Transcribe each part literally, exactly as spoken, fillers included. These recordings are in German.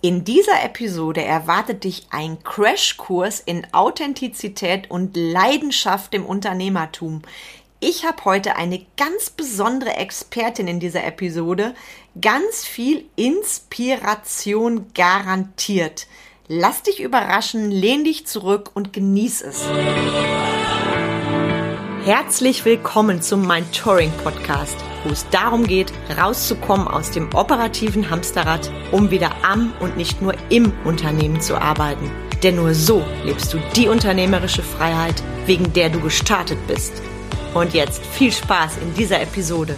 In dieser Episode erwartet dich ein Crashkurs in Authentizität und Leidenschaft im Unternehmertum. Ich habe heute eine ganz besondere Expertin in dieser Episode. Ganz viel Inspiration garantiert. Lass dich überraschen, lehn dich zurück und genieß es. Herzlich willkommen zum Mentoring Podcast, wo es darum geht, rauszukommen aus dem operativen Hamsterrad, um wieder am und nicht nur im Unternehmen zu arbeiten. Denn nur so lebst du die unternehmerische Freiheit, wegen der du gestartet bist. Und jetzt viel Spaß in dieser Episode.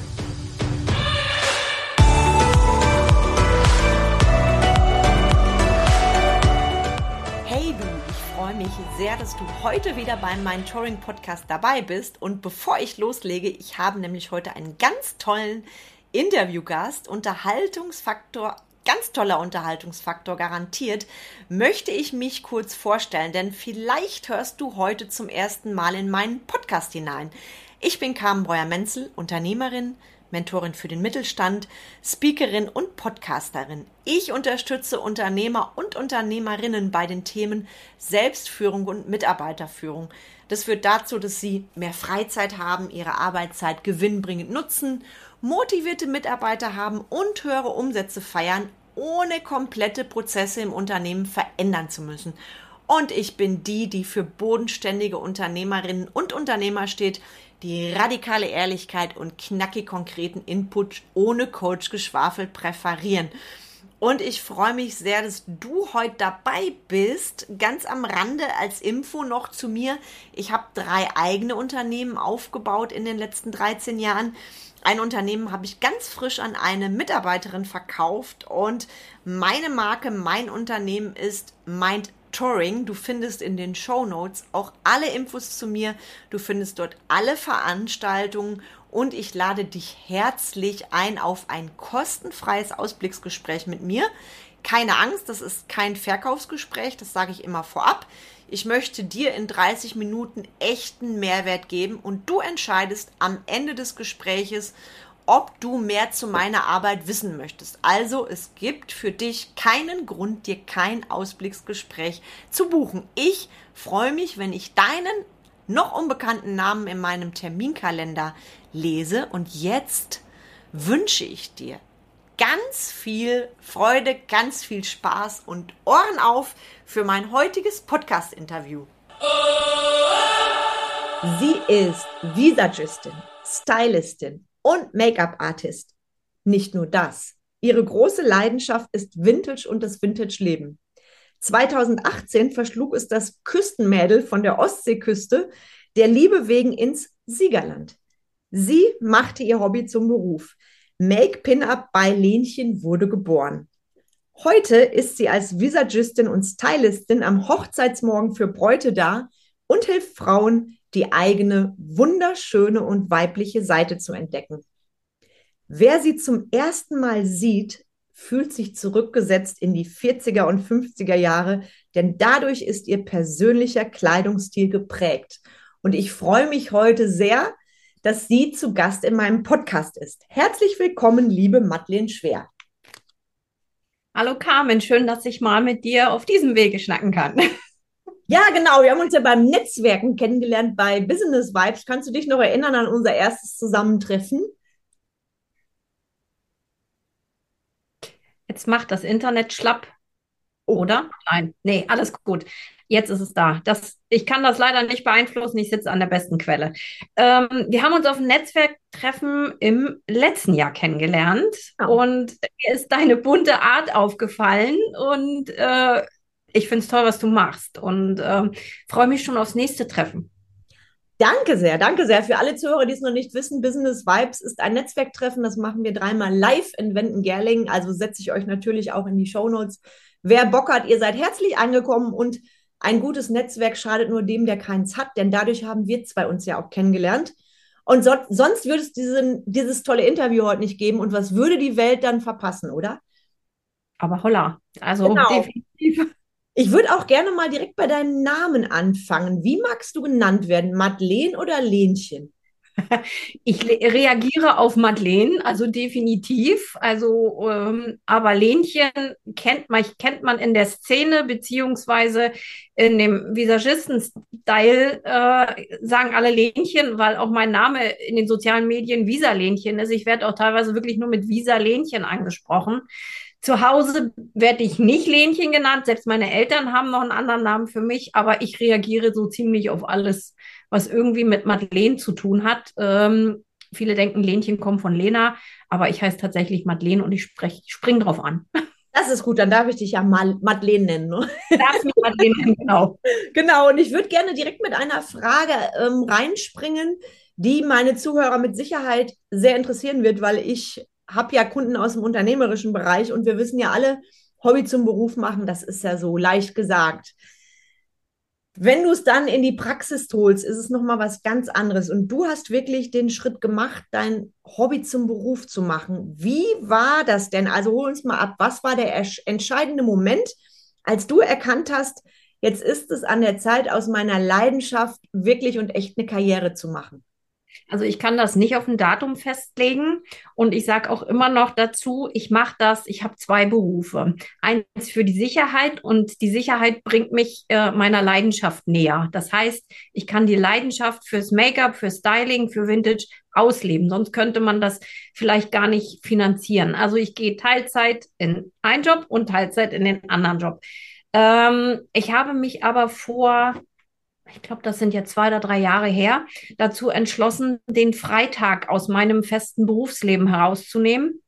Hey du, ich freue mich sehr, dass du heute wieder beim Mentoring Podcast dabei bist. Und bevor ich loslege, ich habe nämlich heute einen ganz tollen Interviewgast, Unterhaltungsfaktor, ganz toller Unterhaltungsfaktor garantiert, möchte ich mich kurz vorstellen, denn vielleicht hörst du heute zum ersten Mal in meinen Podcast hinein. Ich bin Carmen Breuer-Menzel, Unternehmerin, Mentorin für den Mittelstand, Speakerin und Podcasterin. Ich unterstütze Unternehmer und Unternehmerinnen bei den Themen Selbstführung und Mitarbeiterführung. Das führt dazu, dass sie mehr Freizeit haben, ihre Arbeitszeit gewinnbringend nutzen, motivierte Mitarbeiter haben und höhere Umsätze feiern, ohne komplette Prozesse im Unternehmen verändern zu müssen. Und ich bin die, die für bodenständige Unternehmerinnen und Unternehmer steht, die radikale Ehrlichkeit und knackig konkreten Input ohne Coach-Geschwafel präferieren. Und ich freue mich sehr, dass du heute dabei bist. Ganz am Rande als Info noch zu mir. Ich habe drei eigene Unternehmen aufgebaut in den letzten dreizehn Jahren. Ein Unternehmen habe ich ganz frisch an eine Mitarbeiterin verkauft und meine Marke, mein Unternehmen ist Mind Touring. Du findest in den Shownotes auch alle Infos zu mir. Du findest dort alle Veranstaltungen und ich lade dich herzlich ein auf ein kostenfreies Ausblicksgespräch mit mir. Keine Angst, das ist kein Verkaufsgespräch, das sage ich immer vorab. Ich möchte dir in dreißig Minuten echten Mehrwert geben und du entscheidest am Ende des Gespräches, ob du mehr zu meiner Arbeit wissen möchtest. Also es gibt für dich keinen Grund, dir kein Ausblicksgespräch zu buchen. Ich freue mich, wenn ich deinen noch unbekannten Namen in meinem Terminkalender lese und jetzt wünsche ich dir ganz viel Freude, ganz viel Spaß und Ohren auf für mein heutiges Podcast-Interview. Sie ist Visagistin, Stylistin und Make-up-Artist. Nicht nur das. Ihre große Leidenschaft ist Vintage und das Vintage-Leben. zweitausendachtzehn verschlug es das Küstenmädel von der Ostseeküste der Liebe wegen ins Siegerland. Sie machte ihr Hobby zum Beruf. Make Pin-Up bei Lenchen wurde geboren. Heute ist sie als Visagistin und Stylistin am Hochzeitsmorgen für Bräute da und hilft Frauen, die eigene wunderschöne und weibliche Seite zu entdecken. Wer sie zum ersten Mal sieht, fühlt sich zurückgesetzt in die vierziger und fünfziger Jahre, denn dadurch ist ihr persönlicher Kleidungsstil geprägt. Und ich freue mich heute sehr, dass sie zu Gast in meinem Podcast ist. Herzlich willkommen, liebe Madeleine Schwer. Hallo Carmen, schön, dass ich mal mit dir auf diesem Wege schnacken kann. Ja, genau. Wir haben uns ja beim Netzwerken kennengelernt bei Business Vibes. Kannst du dich noch erinnern an unser erstes Zusammentreffen? Jetzt macht das Internet schlapp, Oh, oder? Nein, nee, alles gut. Jetzt ist es da. Das, ich kann das leider nicht beeinflussen. Ich sitze an der besten Quelle. Ähm, wir haben uns auf einem Netzwerktreffen im letzten Jahr kennengelernt genau. und mir ist deine bunte Art aufgefallen und äh, ich finde es toll, was du machst und ähm, freue mich schon aufs nächste Treffen. Danke sehr, danke sehr. Für alle Zuhörer, die es noch nicht wissen, Business Vibes ist ein Netzwerktreffen. Das machen wir dreimal live in Wenden-Gerlingen. Also setze ich euch natürlich auch in die Shownotes. Wer Bock hat, ihr seid herzlich angekommen und ein gutes Netzwerk schadet nur dem, der keins hat, denn dadurch haben wir zwei uns ja auch kennengelernt. Und so, sonst würde es diesen, dieses tolle Interview heute nicht geben. Und was würde die Welt dann verpassen, oder? Aber holla, also Genau. definitiv. Ich würde auch gerne mal direkt bei deinem Namen anfangen. Wie magst du genannt werden? Madeleine oder Lenchen? Ich le- reagiere auf Madeleine, also definitiv. Also, ähm, aber Lenchen kennt man, kennt man in der Szene, beziehungsweise in dem Visagisten-Style, äh, sagen alle Lenchen, weil auch mein Name in den sozialen Medien Visa-Lenchen ist. Ich werde auch teilweise wirklich nur mit Visa-Lenchen angesprochen. Zu Hause werde ich nicht Lenchen genannt. Selbst meine Eltern haben noch einen anderen Namen für mich, aber ich reagiere so ziemlich auf alles, was irgendwie mit Madeleine zu tun hat. Ähm, viele denken, Lenchen kommt von Lena, aber ich heiße tatsächlich Madeleine und ich sprech, ich spring drauf an. Das ist gut, dann darf ich dich ja mal Madeleine nennen. Ne? Darf mich Madeleine nennen, genau. Genau, und ich würde gerne direkt mit einer Frage ähm, reinspringen, die meine Zuhörer mit Sicherheit sehr interessieren wird, weil ich habe ja Kunden aus dem unternehmerischen Bereich und wir wissen ja alle, Hobby zum Beruf machen, das ist ja so leicht gesagt. Wenn du es dann in die Praxis holst, ist es nochmal was ganz anderes. Und du hast wirklich den Schritt gemacht, dein Hobby zum Beruf zu machen. Wie war das denn? Also hol uns mal ab. Was war der entscheidende Moment, als du erkannt hast, jetzt ist es an der Zeit, aus meiner Leidenschaft wirklich und echt eine Karriere zu machen? Also ich kann das nicht auf ein Datum festlegen und ich sage auch immer noch dazu, ich mache das, ich habe zwei Berufe. Eins für die Sicherheit und die Sicherheit bringt mich äh, meiner Leidenschaft näher. Das heißt, ich kann die Leidenschaft fürs Make-up, für Styling, für Vintage ausleben. Sonst könnte man das vielleicht gar nicht finanzieren. Also ich gehe Teilzeit in einen Job und Teilzeit in den anderen Job. Ähm, ich habe mich aber vor ich glaube, das sind jetzt zwei oder drei Jahre her, dazu entschlossen, den Freitag aus meinem festen Berufsleben herauszunehmen,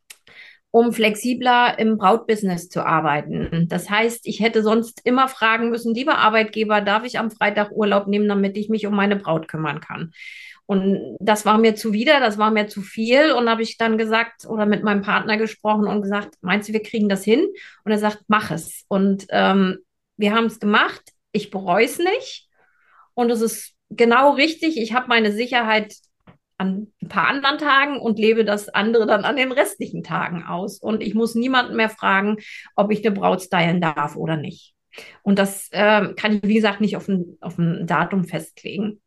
um flexibler im Brautbusiness zu arbeiten. Das heißt, ich hätte sonst immer fragen müssen, lieber Arbeitgeber, darf ich am Freitag Urlaub nehmen, damit ich mich um meine Braut kümmern kann? Und das war mir zuwider, das war mir zu viel. Und habe ich dann gesagt oder mit meinem Partner gesprochen und gesagt, meinst du, wir kriegen das hin? Und er sagt, mach es. Und ähm, wir haben es gemacht. Ich bereue es nicht. Und es ist genau richtig. Ich habe meine Sicherheit an ein paar anderen Tagen und lebe das andere dann an den restlichen Tagen aus. Und ich muss niemanden mehr fragen, ob ich eine Braut stylen darf oder nicht. Und das äh, kann ich, wie gesagt, nicht auf ein, auf ein Datum festlegen.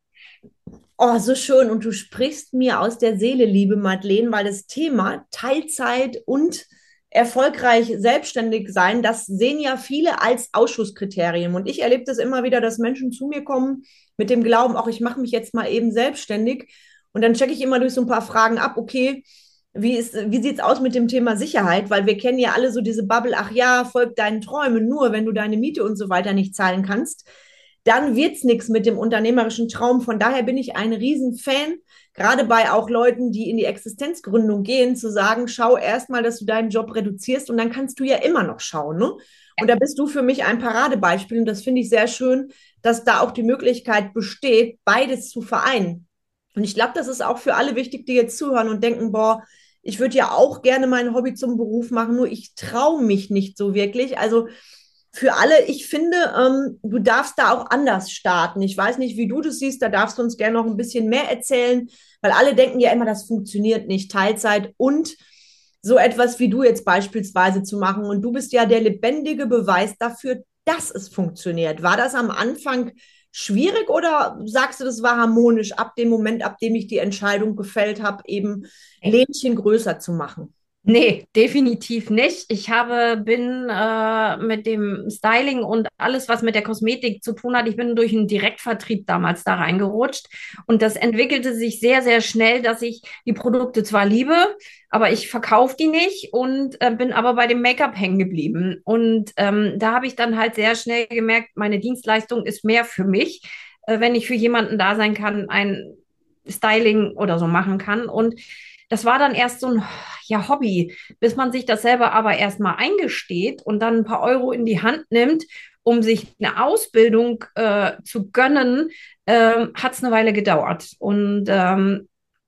Oh, so schön. Und du sprichst mir aus der Seele, liebe Madeleine, weil das Thema Teilzeit und erfolgreich selbstständig sein, das sehen ja viele als Ausschusskriterium. Und ich erlebe das immer wieder, dass Menschen zu mir kommen mit dem Glauben, auch ich mache mich jetzt mal eben selbstständig. Und dann checke ich immer durch so ein paar Fragen ab, okay, wie ist, wie sieht es aus mit dem Thema Sicherheit? Weil wir kennen ja alle so diese Bubble, ach ja, folg deinen Träumen, nur wenn du deine Miete und so weiter nicht zahlen kannst, dann wird es nichts mit dem unternehmerischen Traum. Von daher bin ich ein Riesenfan, gerade bei auch Leuten, die in die Existenzgründung gehen, zu sagen, schau erstmal, dass du deinen Job reduzierst und dann kannst du ja immer noch schauen. Ne? Und da bist du für mich ein Paradebeispiel und das finde ich sehr schön, dass da auch die Möglichkeit besteht, beides zu vereinen. Und ich glaube, das ist auch für alle wichtig, die jetzt zuhören und denken, boah, ich würde ja auch gerne mein Hobby zum Beruf machen, nur ich traue mich nicht so wirklich. Also für alle, ich finde, ähm, du darfst da auch anders starten. Ich weiß nicht, wie du das siehst, da darfst du uns gerne noch ein bisschen mehr erzählen, weil alle denken ja immer, das funktioniert nicht, Teilzeit und so etwas wie du jetzt beispielsweise zu machen. Und du bist ja der lebendige Beweis dafür, dass es funktioniert. War das am Anfang schwierig oder sagst du, das war harmonisch ab dem Moment, ab dem ich die Entscheidung gefällt habe, eben Lähnchen größer zu machen? Nee, definitiv nicht. Ich habe, bin äh, mit dem Styling und alles, was mit der Kosmetik zu tun hat, ich bin durch einen Direktvertrieb damals da reingerutscht. Und das entwickelte sich sehr, sehr schnell, dass ich die Produkte zwar liebe, aber ich verkaufe die nicht und äh, bin aber bei dem Make-up hängen geblieben. Und ähm, da habe ich dann halt sehr schnell gemerkt, meine Dienstleistung ist mehr für mich, äh, wenn ich für jemanden da sein kann, ein Styling oder so machen kann. Und das war dann erst so ein ja, Hobby, bis man sich das selber aber erstmal eingesteht und dann ein paar Euro in die Hand nimmt, um sich eine Ausbildung äh, zu gönnen, äh, hat es eine Weile gedauert. Und ähm,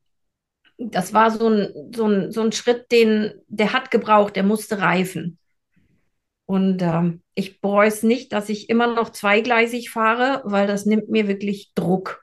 das war so ein, so ein, so ein Schritt, den, der hat gebraucht, der musste reifen. Und ähm, ich bereue es nicht, dass ich immer noch zweigleisig fahre, weil das nimmt mir wirklich Druck.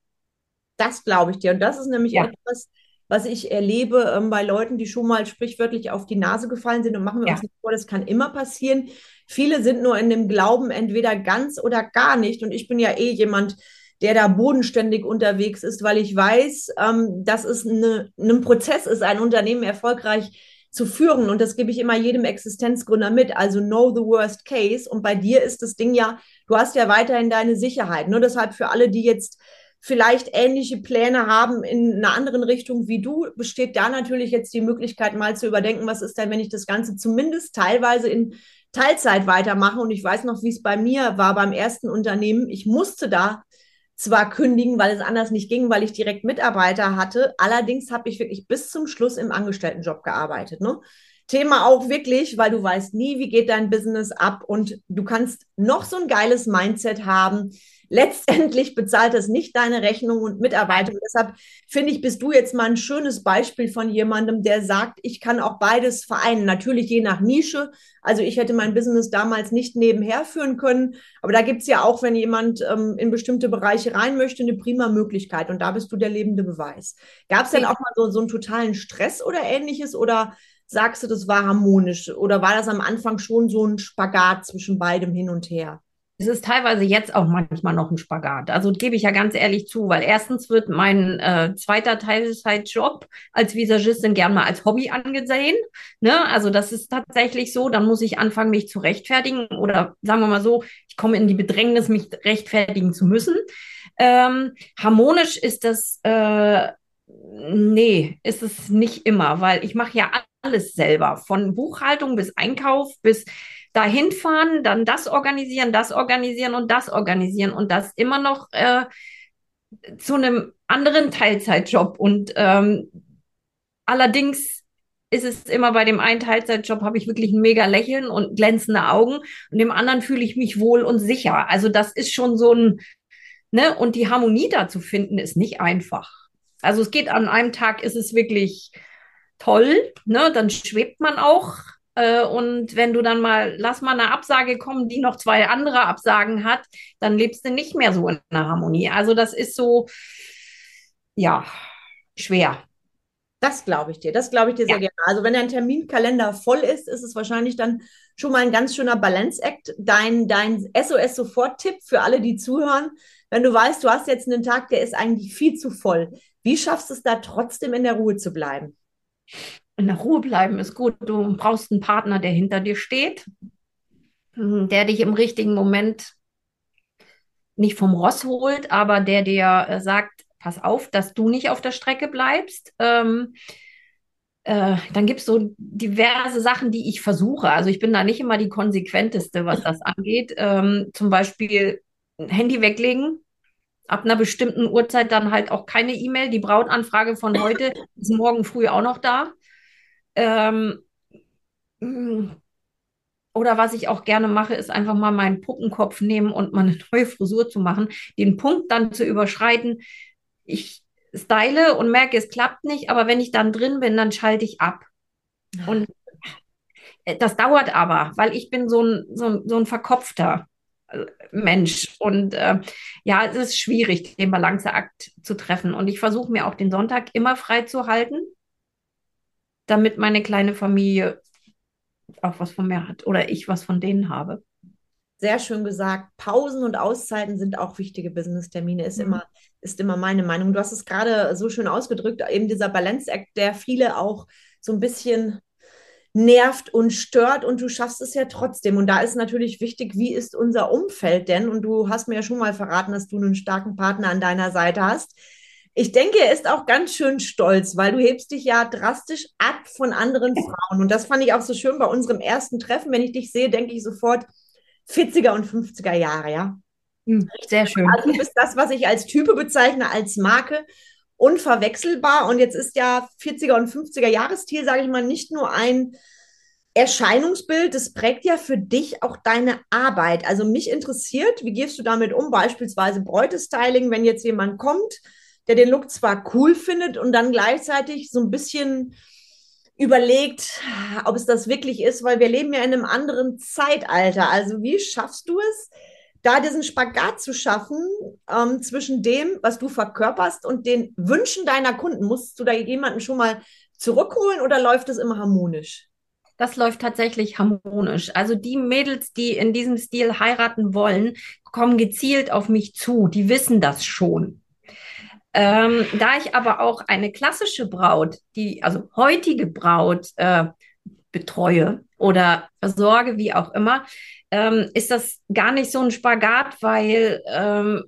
Das glaube ich dir. Und das ist nämlich Ja, etwas, was ich erlebe ähm, bei Leuten, die schon mal sprichwörtlich auf die Nase gefallen sind. Und machen wir uns ja. nicht vor, das kann immer passieren. Viele sind nur in dem Glauben entweder ganz oder gar nicht. Und ich bin ja eh jemand, der da bodenständig unterwegs ist, weil ich weiß, ähm, dass es eine, ein Prozess ist, ein Unternehmen erfolgreich zu führen. Und das gebe ich immer jedem Existenzgründer mit. Also know the worst case. Und bei dir ist das Ding ja, du hast ja weiterhin deine Sicherheit. Nur deshalb für alle, die jetzt vielleicht ähnliche Pläne haben in einer anderen Richtung wie du, besteht da natürlich jetzt die Möglichkeit, mal zu überdenken, was ist denn, wenn ich das Ganze zumindest teilweise in Teilzeit weitermache. Und ich weiß noch, wie es bei mir war beim ersten Unternehmen. Ich musste da zwar kündigen, weil es anders nicht ging, weil ich direkt Mitarbeiter hatte. Allerdings habe ich wirklich bis zum Schluss im Angestelltenjob gearbeitet. Ne? Thema auch wirklich, weil du weißt nie, wie geht dein Business ab und du kannst noch so ein geiles Mindset haben. Letztendlich bezahlt es nicht deine Rechnung und Mitarbeiter. Und deshalb finde ich, bist du jetzt mal ein schönes Beispiel von jemandem, der sagt, ich kann auch beides vereinen. Natürlich je nach Nische. Also ich hätte mein Business damals nicht nebenher führen können. Aber da gibt es ja auch, wenn jemand ähm, in bestimmte Bereiche rein möchte, eine prima Möglichkeit. Und da bist du der lebende Beweis. Gab es denn auch mal so, so einen totalen Stress oder ähnliches? Oder sagst du, das war harmonisch? Oder war das am Anfang schon so ein Spagat zwischen beidem hin und her? Es ist teilweise jetzt auch manchmal noch ein Spagat. Also gebe ich ja ganz ehrlich zu, weil erstens wird mein äh, zweiter Teilzeitjob als Visagistin gern mal als Hobby angesehen. Ne? Also das ist tatsächlich so. Dann muss ich anfangen, mich zu rechtfertigen oder sagen wir mal so, ich komme in die Bedrängnis, mich rechtfertigen zu müssen. Ähm, harmonisch ist das, äh, nee, ist es nicht immer, weil ich mache ja alles selber, von Buchhaltung bis Einkauf bis dahin fahren, dann das organisieren, das organisieren und das organisieren und das immer noch äh, zu einem anderen Teilzeitjob. Und ähm, allerdings ist es immer bei dem einen Teilzeitjob, habe ich wirklich ein mega Lächeln und glänzende Augen und dem anderen fühle ich mich wohl und sicher. Also das ist schon so ein, ne, und die Harmonie da zu finden, ist nicht einfach. Also es geht an einem Tag, ist es wirklich toll, ne? Dann schwebt man auch. Äh, und wenn du dann mal, lass mal eine Absage kommen, die noch zwei andere Absagen hat, dann lebst du nicht mehr so in der Harmonie. Also das ist so, ja, schwer. Das glaube ich dir, das glaube ich dir sehr Ja. gerne. Also wenn dein Terminkalender voll ist, ist es wahrscheinlich dann schon mal ein ganz schöner Balance-Act. Dein, dein S O S-Sofort-Tipp für alle, die zuhören, wenn du weißt, du hast jetzt einen Tag, der ist eigentlich viel zu voll. Wie schaffst du es da trotzdem in der Ruhe zu bleiben? In der Ruhe bleiben ist gut. Du brauchst einen Partner, der hinter dir steht, der dich im richtigen Moment nicht vom Ross holt, aber der dir äh, sagt, pass auf, dass du nicht auf der Strecke bleibst. Ähm, äh, dann gibt es so diverse Sachen, die ich versuche. Also ich bin da nicht immer die konsequenteste, was das angeht. Ähm, zum Beispiel Handy weglegen, ab einer bestimmten Uhrzeit dann halt auch keine E-Mail. Die Brautanfrage von heute ist morgen früh auch noch da. Ähm, oder was ich auch gerne mache, ist einfach mal meinen Puppenkopf nehmen und mal eine neue Frisur zu machen, den Punkt dann zu überschreiten. Ich style und merke, es klappt nicht, aber wenn ich dann drin bin, dann schalte ich ab. Und äh, das dauert aber, weil ich bin so ein, so ein, so ein verkopfter äh, Mensch. Und äh, ja, es ist schwierig, den Balanceakt zu treffen. Und ich versuche mir auch den Sonntag immer frei zu halten, damit meine kleine Familie auch was von mir hat oder ich was von denen habe. Sehr schön gesagt. Pausen und Auszeiten sind auch wichtige Business-Termine, ist Mhm. immer, ist immer meine Meinung. Du hast es gerade so schön ausgedrückt, eben dieser Balance-Act, der viele auch so ein bisschen nervt und stört und du schaffst es ja trotzdem. Und da ist natürlich wichtig, wie ist unser Umfeld denn? Und du hast mir ja schon mal verraten, dass du einen starken Partner an deiner Seite hast. Ich denke, er ist auch ganz schön stolz, weil du hebst dich ja drastisch ab von anderen Frauen. Und das fand ich auch so schön bei unserem ersten Treffen. Wenn ich dich sehe, denke ich sofort vierziger und fünfziger Jahre, ja. Mhm. Sehr schön. Also du bist das, was ich als Type bezeichne, als Marke unverwechselbar. Und jetzt ist ja vierziger und fünfziger Jahresstil, sage ich mal, nicht nur ein Erscheinungsbild, das prägt ja für dich auch deine Arbeit. Also mich interessiert, wie gehst du damit um? Beispielsweise Bräutestyling, wenn jetzt jemand kommt, der den Look zwar cool findet und dann gleichzeitig so ein bisschen überlegt, ob es das wirklich ist, weil wir leben ja in einem anderen Zeitalter. Also wie schaffst du es, da diesen Spagat zu schaffen ähm, zwischen dem, was du verkörperst und den Wünschen deiner Kunden? Musst du da jemanden schon mal zurückholen oder läuft es immer harmonisch? Das läuft tatsächlich harmonisch. Also die Mädels, die in diesem Stil heiraten wollen, kommen gezielt auf mich zu. Die wissen das schon. Ähm, da ich aber auch eine klassische Braut, die, also heutige Braut, äh, betreue oder versorge, wie auch immer, ähm, ist das gar nicht so ein Spagat, weil ähm,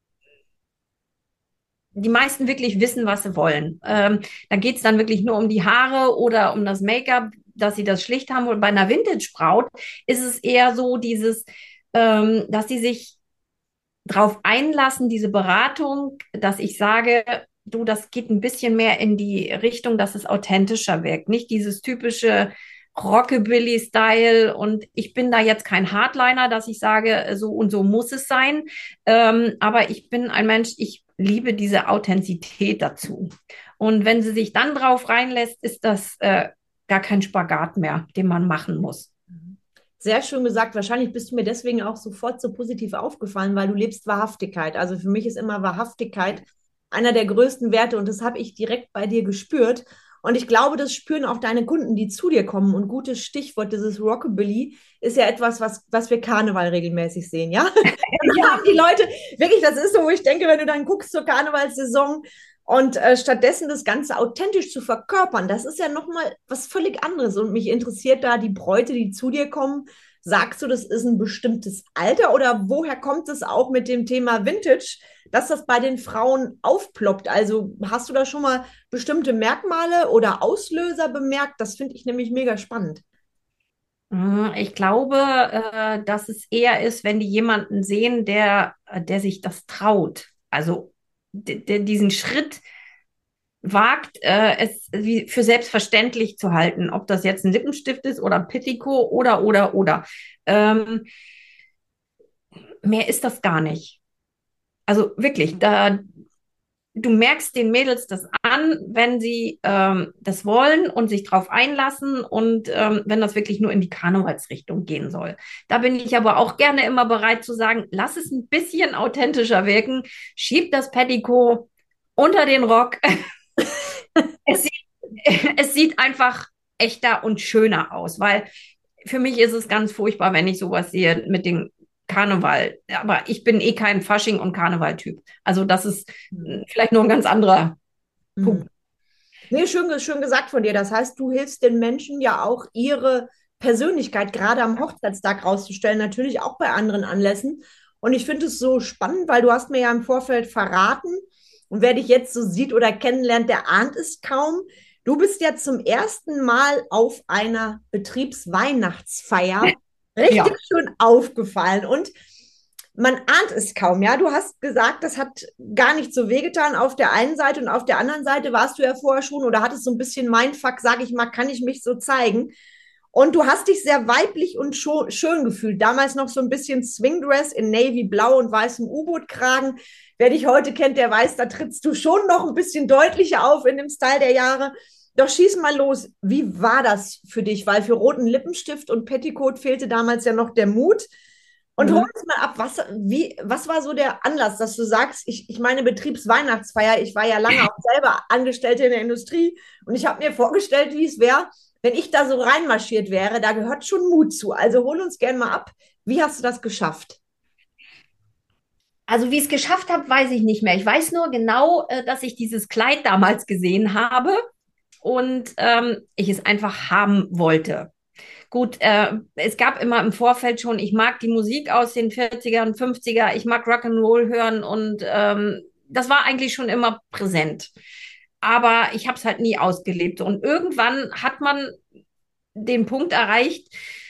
die meisten wirklich wissen, was sie wollen. Ähm, da geht es dann wirklich nur um die Haare oder um das Make-up, dass sie das schlicht haben. Und bei einer Vintage-Braut ist es eher so dieses, ähm, dass sie sich drauf einlassen, diese Beratung, dass ich sage, du, das geht ein bisschen mehr in die Richtung, dass es authentischer wirkt. Nicht dieses typische Rockabilly-Style. Und ich bin da jetzt kein Hardliner, dass ich sage, so und so muss es sein. Ähm, aber ich bin ein Mensch, ich liebe diese Authentizität dazu. Und wenn sie sich dann drauf reinlässt, ist das äh, gar kein Spagat mehr, den man machen muss. Sehr schön gesagt. Wahrscheinlich bist du mir deswegen auch sofort so positiv aufgefallen, weil du lebst Wahrhaftigkeit. Also für mich ist immer Wahrhaftigkeit einer der größten Werte und das habe ich direkt bei dir gespürt. Und ich glaube, das spüren auch deine Kunden, die zu dir kommen. Und gutes Stichwort, dieses Rockabilly ist ja etwas, was, was wir Karneval regelmäßig sehen, ja? Dann Ja. haben die Leute, wirklich, das ist so, wo ich denke, wenn du dann guckst zur Karnevalssaison und äh, stattdessen das Ganze authentisch zu verkörpern, das ist ja nochmal was völlig anderes. Und mich interessiert da die Bräute, die zu dir kommen. Sagst du, das ist ein bestimmtes Alter oder woher kommt es auch mit dem Thema Vintage, dass das bei den Frauen aufploppt? Also hast du da schon mal bestimmte Merkmale oder Auslöser bemerkt? Das finde ich nämlich mega spannend. Mm, Ich glaube, äh, dass es eher ist, wenn die jemanden sehen, der, äh, der sich das traut. Also der, der diesen Schritt wagt, äh, es wie für selbstverständlich zu halten, ob das jetzt ein Lippenstift ist oder ein Petticoat oder, oder, oder. Ähm, mehr ist das gar nicht. Also wirklich, da, du merkst den Mädels das an, wenn sie ähm, das wollen und sich drauf einlassen und ähm, wenn das wirklich nur in die Karnevalsrichtung gehen soll. Da bin ich aber auch gerne immer bereit zu sagen, lass es ein bisschen authentischer wirken, schieb das Petticoat unter den Rock. Es sieht, es sieht einfach echter und schöner aus, weil für mich ist es ganz furchtbar, wenn ich sowas sehe mit dem Karneval. Aber ich bin eh kein Fasching- und Karneval-Typ. Also das ist Hm. vielleicht nur ein ganz anderer Hm. Punkt. Nee, schön, schön gesagt von dir. Das heißt, du hilfst den Menschen ja auch, ihre Persönlichkeit gerade am Hochzeitstag rauszustellen, natürlich auch bei anderen Anlässen. Und ich finde es so spannend, weil du hast mir ja im Vorfeld verraten, und wer dich jetzt so sieht oder kennenlernt, der ahnt es kaum. Du bist ja zum ersten Mal auf einer Betriebsweihnachtsfeier richtig Ja. schön aufgefallen. Und man ahnt es kaum, ja. Du hast gesagt, das hat gar nicht so wehgetan auf der einen Seite und auf der anderen Seite warst du ja vorher schon oder hattest so ein bisschen Mindfuck, sage ich mal, kann ich mich so zeigen. Und du hast dich sehr weiblich und schön gefühlt. Damals noch so ein bisschen Swingdress in Navy Blau und weißem U-Boot-Kragen. Wer dich heute kennt, der weiß, da trittst du schon noch ein bisschen deutlicher auf in dem Style der Jahre. Doch schieß mal los. Wie war das für dich? Weil für roten Lippenstift und Petticoat fehlte damals ja noch der Mut. Und hol Mhm. uns mal ab, was, wie, was war so der Anlass, dass du sagst, ich, ich meine Betriebsweihnachtsfeier, ich war ja lange auch selber Angestellte in der Industrie und ich habe mir vorgestellt, wie es wäre, wenn ich da so reinmarschiert wäre, da gehört schon Mut zu. Also hol uns gern mal ab, wie hast du das geschafft? Also wie ich es geschafft habe, weiß ich nicht mehr. Ich weiß nur genau, äh, dass ich dieses Kleid damals gesehen habe und ähm, ich es einfach haben wollte. Gut, äh, es gab immer im Vorfeld schon, ich mag die Musik aus den vierzigern, fünfziger, ich mag Rock'n'Roll hören und ähm, das war eigentlich schon immer präsent. Aber ich habe es halt nie ausgelebt. Und irgendwann hat man den Punkt erreicht,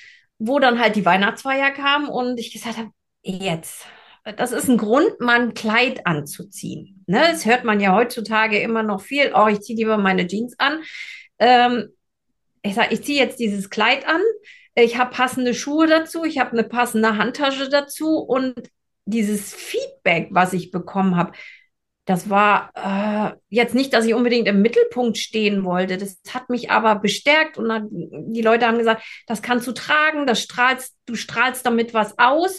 wo dann halt die Weihnachtsfeier kam und ich gesagt habe, jetzt. Das ist ein Grund, mal ein Kleid anzuziehen. Ne? Das hört man ja heutzutage immer noch viel. Oh, ich ziehe lieber meine Jeans an. Ähm, ich sage, ich ziehe jetzt dieses Kleid an. Ich habe passende Schuhe dazu. Ich habe eine passende Handtasche dazu. Und dieses Feedback, was ich bekommen habe, das war äh, jetzt nicht, dass ich unbedingt im Mittelpunkt stehen wollte. Das hat mich aber bestärkt und dann, die Leute haben gesagt, das kannst du tragen, das strahlst, du strahlst damit was aus.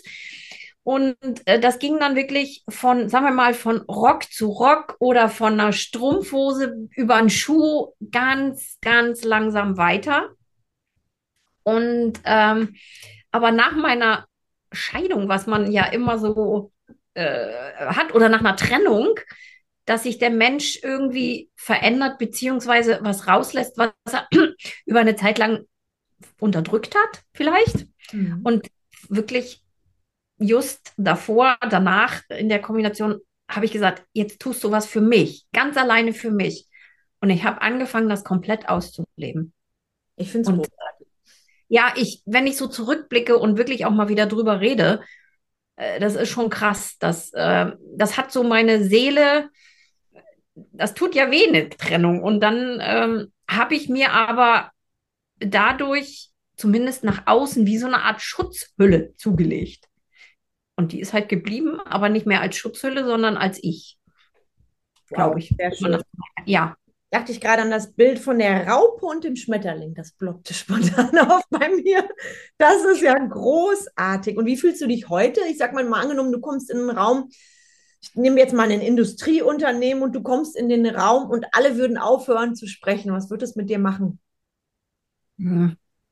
Und äh, das ging dann wirklich von, sagen wir mal, von Rock zu Rock oder von einer Strumpfhose über einen Schuh ganz, ganz langsam weiter. Und ähm, aber nach meiner Scheidung, was man ja immer so äh, hat, oder nach einer Trennung, dass sich der Mensch irgendwie verändert, beziehungsweise was rauslässt, was er über eine Zeit lang unterdrückt hat, vielleicht. Mhm. Und wirklich just davor, danach in der Kombination habe ich gesagt, jetzt tust du was für mich, ganz alleine für mich. Und ich habe angefangen, das komplett auszuleben. Ich finde es Und großartig. ja, ich, wenn ich so zurückblicke und wirklich auch mal wieder drüber rede, äh, das ist schon krass. Das, äh, das hat so meine Seele, das tut ja weh, eine Trennung. Und dann ähm, habe ich mir aber dadurch zumindest nach außen wie so eine Art Schutzhülle zugelegt. Und die ist halt geblieben, aber nicht mehr als Schutzhülle, sondern als ich, Wow, glaube ich. sehr Man schön. das, ja, Dachte ich gerade an das Bild von der Raupe und dem Schmetterling. Das ploppte spontan auf bei mir. Das ist ja großartig. Und wie fühlst du dich heute? Ich sag mal, mal angenommen, du kommst in einen Raum, ich nehme jetzt mal ein Industrieunternehmen und du kommst in den Raum und alle würden aufhören zu sprechen. Was wird es mit dir machen? hm.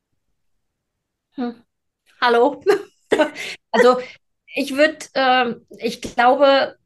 Hm. Hallo. Also ich würde, ähm, ich glaube,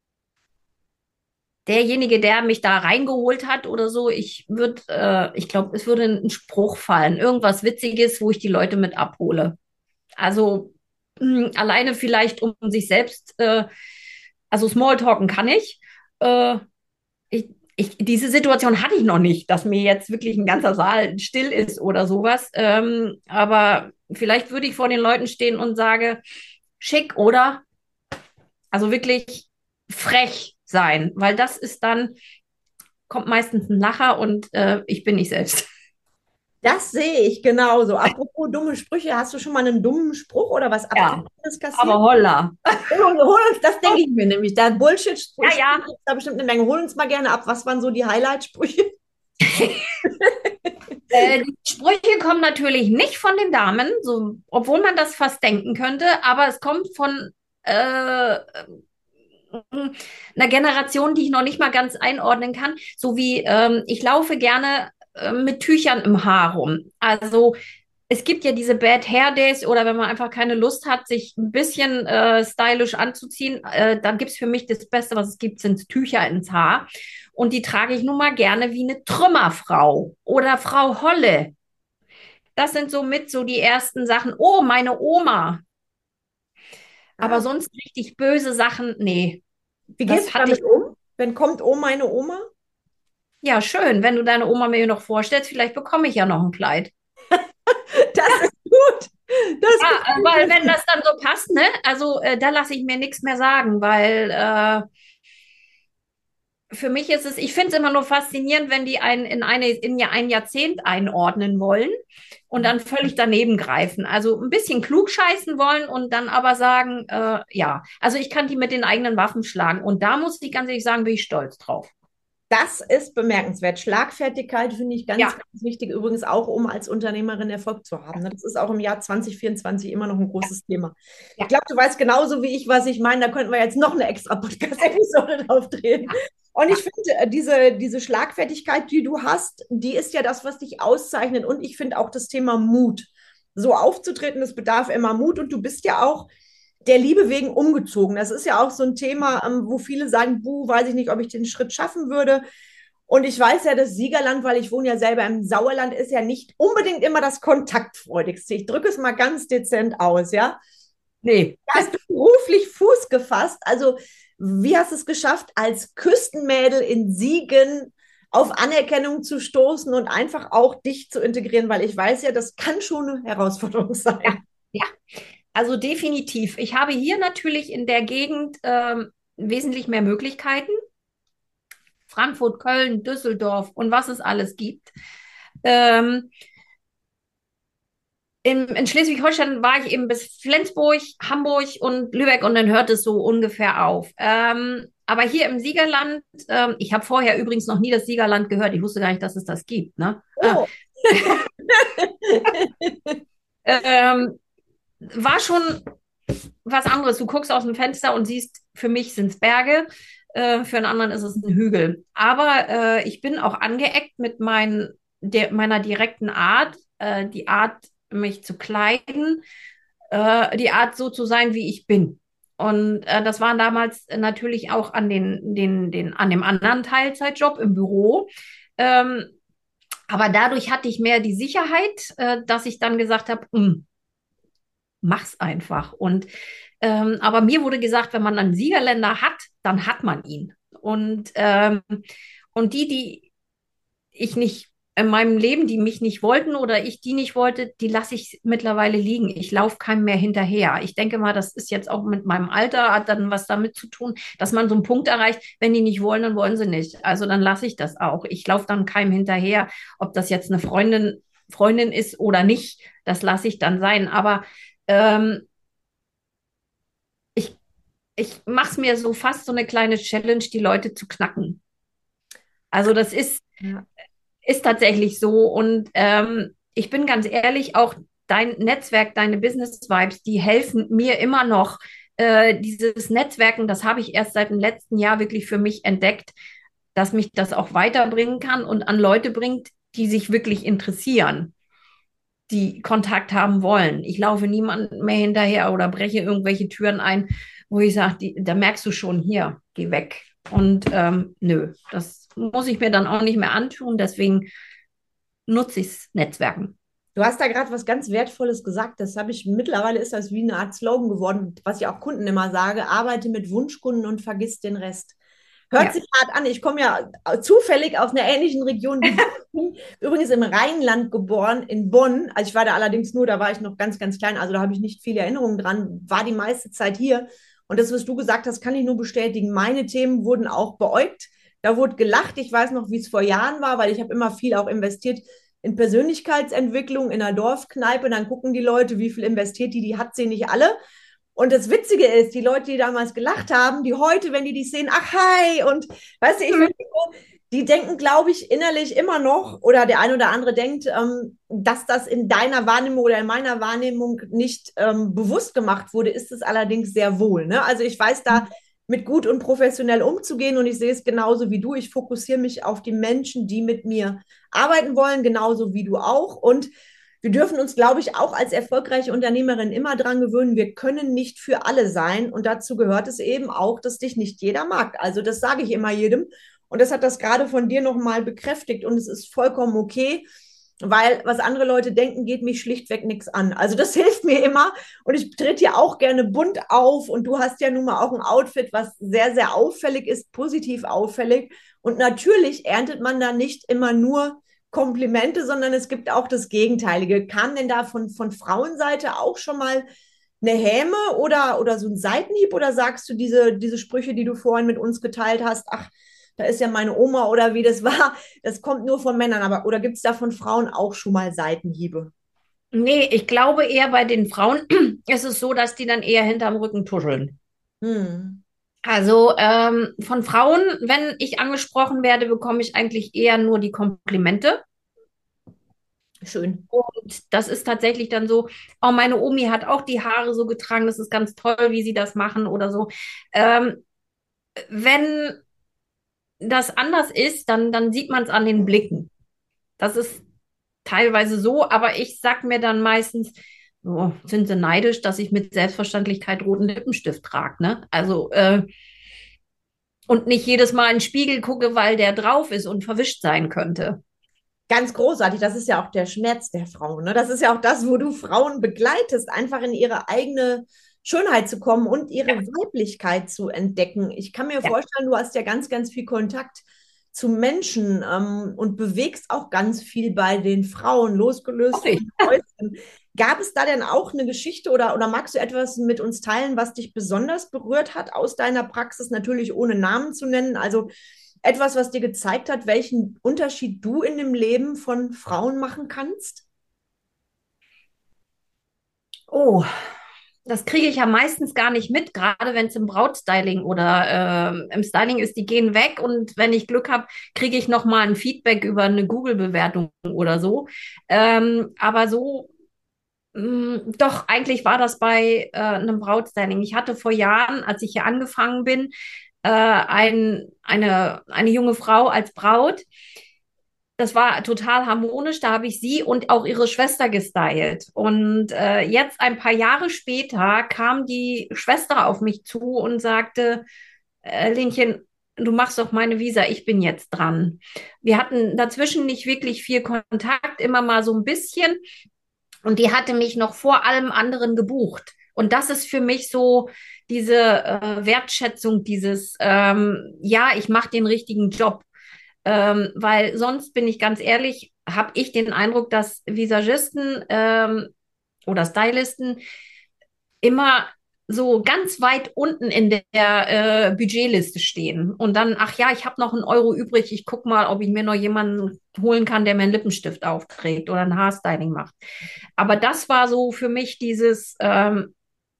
derjenige, der mich da reingeholt hat oder so, ich würde, äh, ich glaube, es würde ein Spruch fallen, irgendwas Witziges, wo ich die Leute mit abhole. Also mh, alleine vielleicht um sich selbst, äh, also Smalltalken kann ich. Äh, ich, ich. Diese Situation hatte ich noch nicht, dass mir jetzt wirklich ein ganzer Saal still ist oder sowas. Ähm, aber vielleicht würde ich vor den Leuten stehen und sage, schick, oder? Also wirklich frech sein, weil das ist dann, kommt meistens ein Lacher und äh, ich bin ich selbst. Das sehe ich genauso. Apropos dumme Sprüche, hast du schon mal einen dummen Spruch oder was Ja, Abgefahrenes kassiert? aber holla. Hol uns, hol uns, das denke ich mir nämlich. Da Bullshit-Sprüche Ja, ja. gibt da bestimmt eine Menge. Hol uns mal gerne ab. Was waren so die Highlight-Sprüche? Äh, die Sprüche kommen natürlich nicht von den Damen, so, obwohl man das fast denken könnte, aber es kommt von äh, einer Generation, die ich noch nicht mal ganz einordnen kann, so wie ähm, ich laufe gerne äh, mit Tüchern im Haar rum. Also es gibt ja diese Bad Hair Days, oder wenn man einfach keine Lust hat, sich ein bisschen äh, stylisch anzuziehen, äh, dann gibt es für mich das Beste, was es gibt, sind Tücher ins Haar. Und die trage ich nun mal gerne wie eine Trümmerfrau oder Frau Holle. Das sind so mit so die ersten Sachen. Oh, meine Oma. Aber Ah, sonst richtig böse Sachen, nee. wie gehst Das du hatte ich. damit um? Wenn kommt, oh, meine Oma? Ja, schön. Wenn du deine Oma mir noch vorstellst, vielleicht bekomme ich ja noch ein Kleid. Das ist gut. Das Ja, äh, weil gefällt wenn mir. das dann so passt, ne? Also äh, da lasse ich mir nichts mehr sagen, weil äh, für mich ist es, ich finde es immer nur faszinierend, wenn die einen in eine, in ja ein Jahrzehnt einordnen wollen und dann völlig daneben greifen. Also ein bisschen klug scheißen wollen und dann aber sagen, äh, ja, also ich kann die mit den eigenen Waffen schlagen. Und da muss ich ganz ehrlich sagen, bin ich stolz drauf. Das ist bemerkenswert. Schlagfertigkeit finde ich ganz, Ja, ganz wichtig, übrigens auch, um als Unternehmerin Erfolg zu haben. Ne? Das ist auch im Jahr zwanzig vierundzwanzig immer noch ein großes Thema. Ich ja, glaube, du weißt genauso wie ich, was ich meine. Da könnten wir jetzt noch eine extra Podcast-Episode drauf drehen. ja, Und ich ja. finde, äh, diese, diese Schlagfertigkeit, die du hast, die ist ja das, was dich auszeichnet. Und ich finde auch das Thema Mut. So aufzutreten, das bedarf immer Mut. Und du bist ja auch der Liebe wegen umgezogen. Das ist ja auch so ein Thema, ähm, wo viele sagen, buh, weiß ich nicht, ob ich den Schritt schaffen würde. Und ich weiß ja, das Siegerland, weil ich wohne ja selber im Sauerland, ist ja nicht unbedingt immer das kontaktfreudigste. Ich drücke es mal ganz dezent aus, ja. Nee. Da hast du beruflich Fuß gefasst. Also, wie hast du es geschafft, als Küstenmädel in Siegen auf Anerkennung zu stoßen und einfach auch dich zu integrieren? Weil ich weiß ja, das kann schon eine Herausforderung Ja, sein. ja. Also definitiv. Ich habe hier natürlich in der Gegend ähm, wesentlich mehr Möglichkeiten. Frankfurt, Köln, Düsseldorf und was es alles gibt. Ähm, in, in Schleswig-Holstein war ich eben bis Flensburg, Hamburg und Lübeck, und dann hört es so ungefähr auf. Ähm, aber hier im Siegerland, ähm, ich habe vorher übrigens noch nie das Siegerland gehört. Ich wusste gar nicht, dass es das gibt. Ne? Ah, Oh. ähm, war schon was anderes. Du guckst aus dem Fenster und siehst, für mich sind es Berge, äh, für einen anderen ist es ein Hügel. Aber äh, ich bin auch angeeckt mit mein, der, meiner direkten Art, äh, die Art, mich zu kleiden, äh, die Art so zu sein, wie ich bin. Und äh, das war damals natürlich auch an den, den, den, an dem anderen Teilzeitjob im Büro. Ähm, aber dadurch hatte ich mehr die Sicherheit, äh, dass ich dann gesagt habe, mach's einfach. Und ähm, aber mir wurde gesagt, wenn man einen Siegerländer hat, dann hat man ihn. Und, ähm, und die, die ich nicht in meinem Leben, die mich nicht wollten oder ich die nicht wollte, die lasse ich mittlerweile liegen. Ich laufe keinem mehr hinterher. Ich denke mal, das ist jetzt auch mit meinem Alter, hat dann was damit zu tun, dass man so einen Punkt erreicht, wenn die nicht wollen, dann wollen sie nicht. Also dann lasse ich das auch. Ich laufe dann keinem hinterher, ob das jetzt eine Freundin, Freundin ist oder nicht, das lasse ich dann sein. Aber ähm, ich, ich mache es mir so fast so eine kleine Challenge, die Leute zu knacken. Also das ist Ja. Ist tatsächlich so. Und ähm, ich bin ganz ehrlich, auch dein Netzwerk, deine Business Vibes, die helfen mir immer noch. Äh, dieses Netzwerken, das habe ich erst seit dem letzten Jahr wirklich für mich entdeckt, dass mich das auch weiterbringen kann und an Leute bringt, die sich wirklich interessieren, die Kontakt haben wollen. Ich laufe niemandem mehr hinterher oder breche irgendwelche Türen ein, wo ich sage, da merkst du schon, hier, geh weg. Und ähm, nö, das muss ich mir dann auch nicht mehr antun. Deswegen nutze ich Netzwerken. Du hast da gerade was ganz Wertvolles gesagt. Das habe ich mittlerweile ist das wie eine Art Slogan geworden, was ich auch Kunden immer sage: Arbeite mit Wunschkunden und vergiss den Rest. Hört Ja. sich hart an. Ich komme ja zufällig aus einer ähnlichen Region wie du. Ich bin übrigens im Rheinland geboren, in Bonn. Also ich war da allerdings nur, da war ich noch ganz, ganz klein. Also da habe ich nicht viele Erinnerungen dran. War die meiste Zeit hier. Und das, was du gesagt hast, kann ich nur bestätigen. Meine Themen wurden auch beäugt. Da wurde gelacht. Ich weiß noch, wie es vor Jahren war, weil ich habe immer viel auch investiert in Persönlichkeitsentwicklung in einer Dorfkneipe. Dann gucken die Leute, wie viel investiert die. Die hat sie nicht alle. Und das Witzige ist, die Leute, die damals gelacht haben, die heute, wenn die dich sehen, ach hi, und weißt du, ich finde, die denken, glaube ich, innerlich immer noch, oder der eine oder andere denkt, ähm, dass das in deiner Wahrnehmung oder in meiner Wahrnehmung nicht ähm, bewusst gemacht wurde, ist es allerdings sehr wohl. Ne? Also ich weiß da mit gut und professionell umzugehen und ich sehe es genauso wie du. Ich fokussiere mich auf die Menschen, die mit mir arbeiten wollen, genauso wie du auch. Und wir dürfen uns, glaube ich, auch als erfolgreiche Unternehmerin immer dran gewöhnen, wir können nicht für alle sein. Und dazu gehört es eben auch, dass dich nicht jeder mag. Also das sage ich immer jedem. Und das hat das gerade von dir nochmal bekräftigt. Und es ist vollkommen okay, weil was andere Leute denken, geht mich schlichtweg nichts an. Also das hilft mir immer. Und ich trete ja auch gerne bunt auf. Und du hast ja nun mal auch ein Outfit, was sehr, sehr auffällig ist, positiv auffällig. Und natürlich erntet man da nicht immer nur Komplimente, sondern es gibt auch das Gegenteilige. Kam denn da von, von Frauenseite auch schon mal eine Häme oder, oder so ein Seitenhieb? Oder sagst du diese, diese Sprüche, die du vorhin mit uns geteilt hast, ach, da ist ja meine Oma oder wie das war, das kommt nur von Männern, aber oder gibt es da von Frauen auch schon mal Seitenhiebe? Nee, ich glaube eher bei den Frauen ist es so, dass die dann eher hinterm Rücken tuscheln. Hm. Also ähm, von Frauen, wenn ich angesprochen werde, bekomme ich eigentlich eher nur die Komplimente. Schön. Und das ist tatsächlich dann so, oh, meine Omi hat auch die Haare so getragen, das ist ganz toll, wie sie das machen oder so. Ähm, wenn das anders ist, dann, dann sieht man es an den Blicken. Das ist teilweise so, aber ich sag mir dann meistens, oh, sind sie neidisch, dass ich mit Selbstverständlichkeit roten Lippenstift trage, ne? Also, äh, und nicht jedes Mal in den Spiegel gucke, weil der drauf ist und verwischt sein könnte. Ganz großartig. Das ist ja auch der Schmerz der Frauen. Ne? Das ist ja auch das, wo du Frauen begleitest, einfach in ihre eigene Schönheit zu kommen und ihre Ja, Weiblichkeit zu entdecken. Ich kann mir ja. vorstellen, du hast ja ganz, ganz viel Kontakt zu Menschen ähm, und bewegst auch ganz viel bei den Frauen, losgelöst Hoffe ich. von Äußeren. Gab es da denn auch eine Geschichte oder, oder magst du etwas mit uns teilen, was dich besonders berührt hat aus deiner Praxis, natürlich ohne Namen zu nennen? Also etwas, was dir gezeigt hat, welchen Unterschied du in dem Leben von Frauen machen kannst? Oh, das kriege ich ja meistens gar nicht mit, gerade wenn es im Brautstyling oder ähm, im Styling ist, die gehen weg und wenn ich Glück habe, kriege ich noch mal ein Feedback über eine Google-Bewertung oder so. Ähm, aber so, mh, doch, eigentlich war das bei äh, einem Brautstyling. Ich hatte vor Jahren, als ich hier angefangen bin, äh, ein, eine, eine junge Frau als Braut. das war total harmonisch. Da habe ich sie und auch ihre Schwester gestylt. Und äh, jetzt ein paar Jahre später kam die Schwester auf mich zu und sagte, äh, Lenchen, du machst doch meine Visa, ich bin jetzt dran. Wir hatten dazwischen nicht wirklich viel Kontakt, immer mal so ein bisschen. Und die hatte mich noch vor allem anderen gebucht. Und das ist für mich so diese äh, Wertschätzung, dieses, ähm, ja, ich mache den richtigen Job. Ähm, weil sonst bin ich ganz ehrlich, habe ich den Eindruck, dass Visagisten ähm, oder Stylisten immer so ganz weit unten in der äh, Budgetliste stehen. Und dann, ach ja, ich habe noch einen Euro übrig, ich guck mal, ob ich mir noch jemanden holen kann, der mir einen Lippenstift aufträgt oder ein Haarstyling macht. Aber das war so für mich dieses, ähm,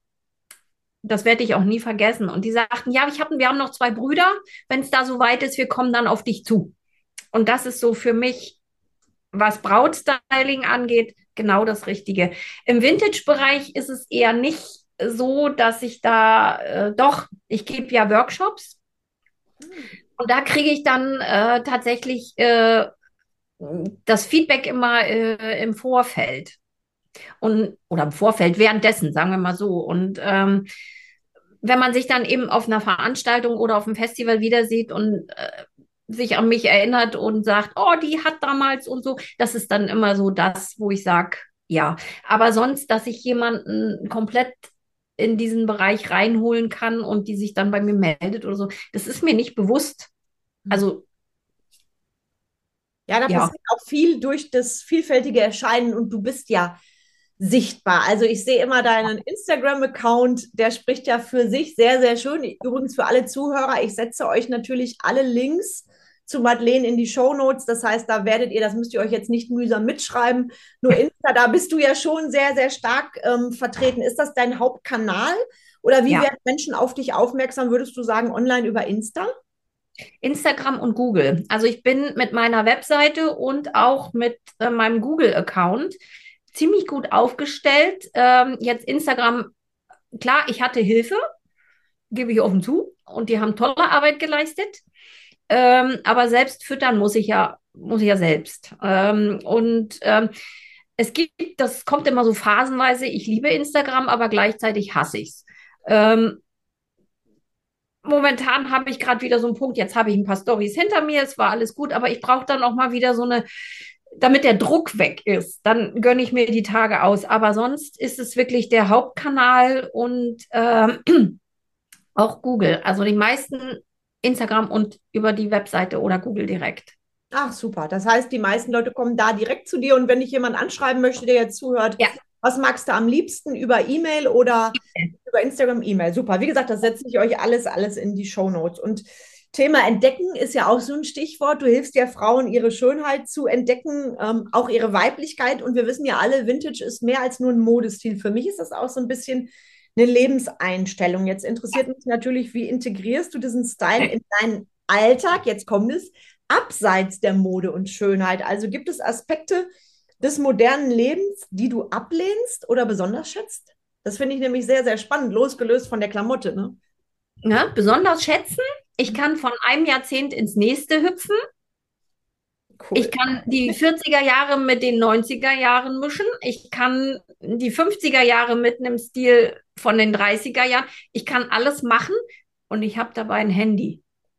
das werde ich auch nie vergessen. Und die sagten, ja, ich hab, wir haben noch zwei Brüder, wenn es da so weit ist, wir kommen dann auf dich zu. Und das ist so für mich, was Brautstyling angeht, genau das Richtige. Im Vintage-Bereich ist es eher nicht so, dass ich da, äh, doch, ich gebe ja Workshops und da kriege ich dann äh, tatsächlich äh, das Feedback immer äh, im Vorfeld und oder im Vorfeld währenddessen, sagen wir mal so. Und ähm, wenn man sich dann eben auf einer Veranstaltung oder auf einem Festival wieder sieht und äh, sich an mich erinnert und sagt, oh, die hat damals und so, das ist dann immer so das, wo ich sage, ja. Aber sonst, dass ich jemanden komplett in diesen Bereich reinholen kann und die sich dann bei mir meldet oder so, das ist mir nicht bewusst. Also, Ja, da ja, passiert auch viel durch das vielfältige Erscheinen und du bist ja sichtbar. Also ich sehe immer deinen Instagram-Account, der spricht ja für sich sehr, sehr schön. Übrigens für alle Zuhörer, ich setze euch natürlich alle Links zu Madeleine in die Shownotes. Das heißt, da werdet ihr, das müsst ihr euch jetzt nicht mühsam mitschreiben. Nur Insta, da bist du ja schon sehr, sehr stark ähm, vertreten. Ist das dein Hauptkanal? Oder wie ja. werden Menschen auf dich aufmerksam, würdest du sagen, online über Insta? Instagram und Google. Also ich bin mit meiner Webseite und auch mit äh, meinem Google-Account ziemlich gut aufgestellt. Ähm, jetzt Instagram, klar, ich hatte Hilfe, gebe ich offen zu, und die haben tolle Arbeit geleistet. Ähm, aber selbst füttern muss ich ja, muss ich ja selbst. Ähm, und ähm, es gibt, das kommt immer so phasenweise, ich liebe Instagram, aber gleichzeitig hasse ich es. Ähm, Momentan habe ich gerade wieder so einen Punkt, jetzt habe ich ein paar Storys hinter mir, es war alles gut, aber ich brauche dann auch mal wieder so eine, damit der Druck weg ist, dann gönne ich mir die Tage aus. Aber sonst ist es wirklich der Hauptkanal und ähm, auch Google. Also die meisten Instagram und über die Webseite oder Google direkt. Ach, super. Das heißt, die meisten Leute kommen da direkt zu dir und wenn dich jemand anschreiben möchte, der jetzt zuhört, Ja, was magst du am liebsten über E-Mail oder über Instagram E-Mail? Super. Wie gesagt, das setze ich euch alles, alles in die Shownotes. Und Thema Entdecken ist ja auch so ein Stichwort. Du hilfst ja Frauen, ihre Schönheit zu entdecken, ähm, auch ihre Weiblichkeit. Und wir wissen ja alle, Vintage ist mehr als nur ein Modestil. Für mich ist das auch so ein bisschen eine Lebenseinstellung. Jetzt interessiert mich natürlich, wie integrierst du diesen Style in deinen Alltag? Jetzt kommt es abseits der Mode und Schönheit. Also gibt es Aspekte des modernen Lebens, die du ablehnst oder besonders schätzt? Das finde ich nämlich sehr, sehr spannend, losgelöst von der Klamotte, ne? ne? Besonders schätzen. Ich kann von einem Jahrzehnt ins nächste hüpfen. Ich Cool. kann die vierziger Jahre mit den neunziger Jahren mischen. Ich kann die fünfziger Jahre mit einem Stil von den dreißiger Jahren. Ich kann alles machen und ich habe dabei ein Handy.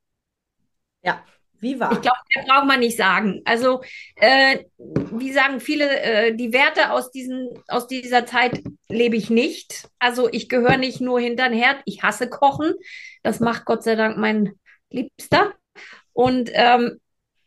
Ja, Ich viva. glaube, mehr braucht man nicht sagen. Also, äh, wie sagen viele, äh, die Werte aus diesen, aus dieser Zeit lebe ich nicht. Also, ich gehöre nicht nur hinter den Herd. Ich hasse Kochen. Das macht Gott sei Dank mein Liebster. Und ähm,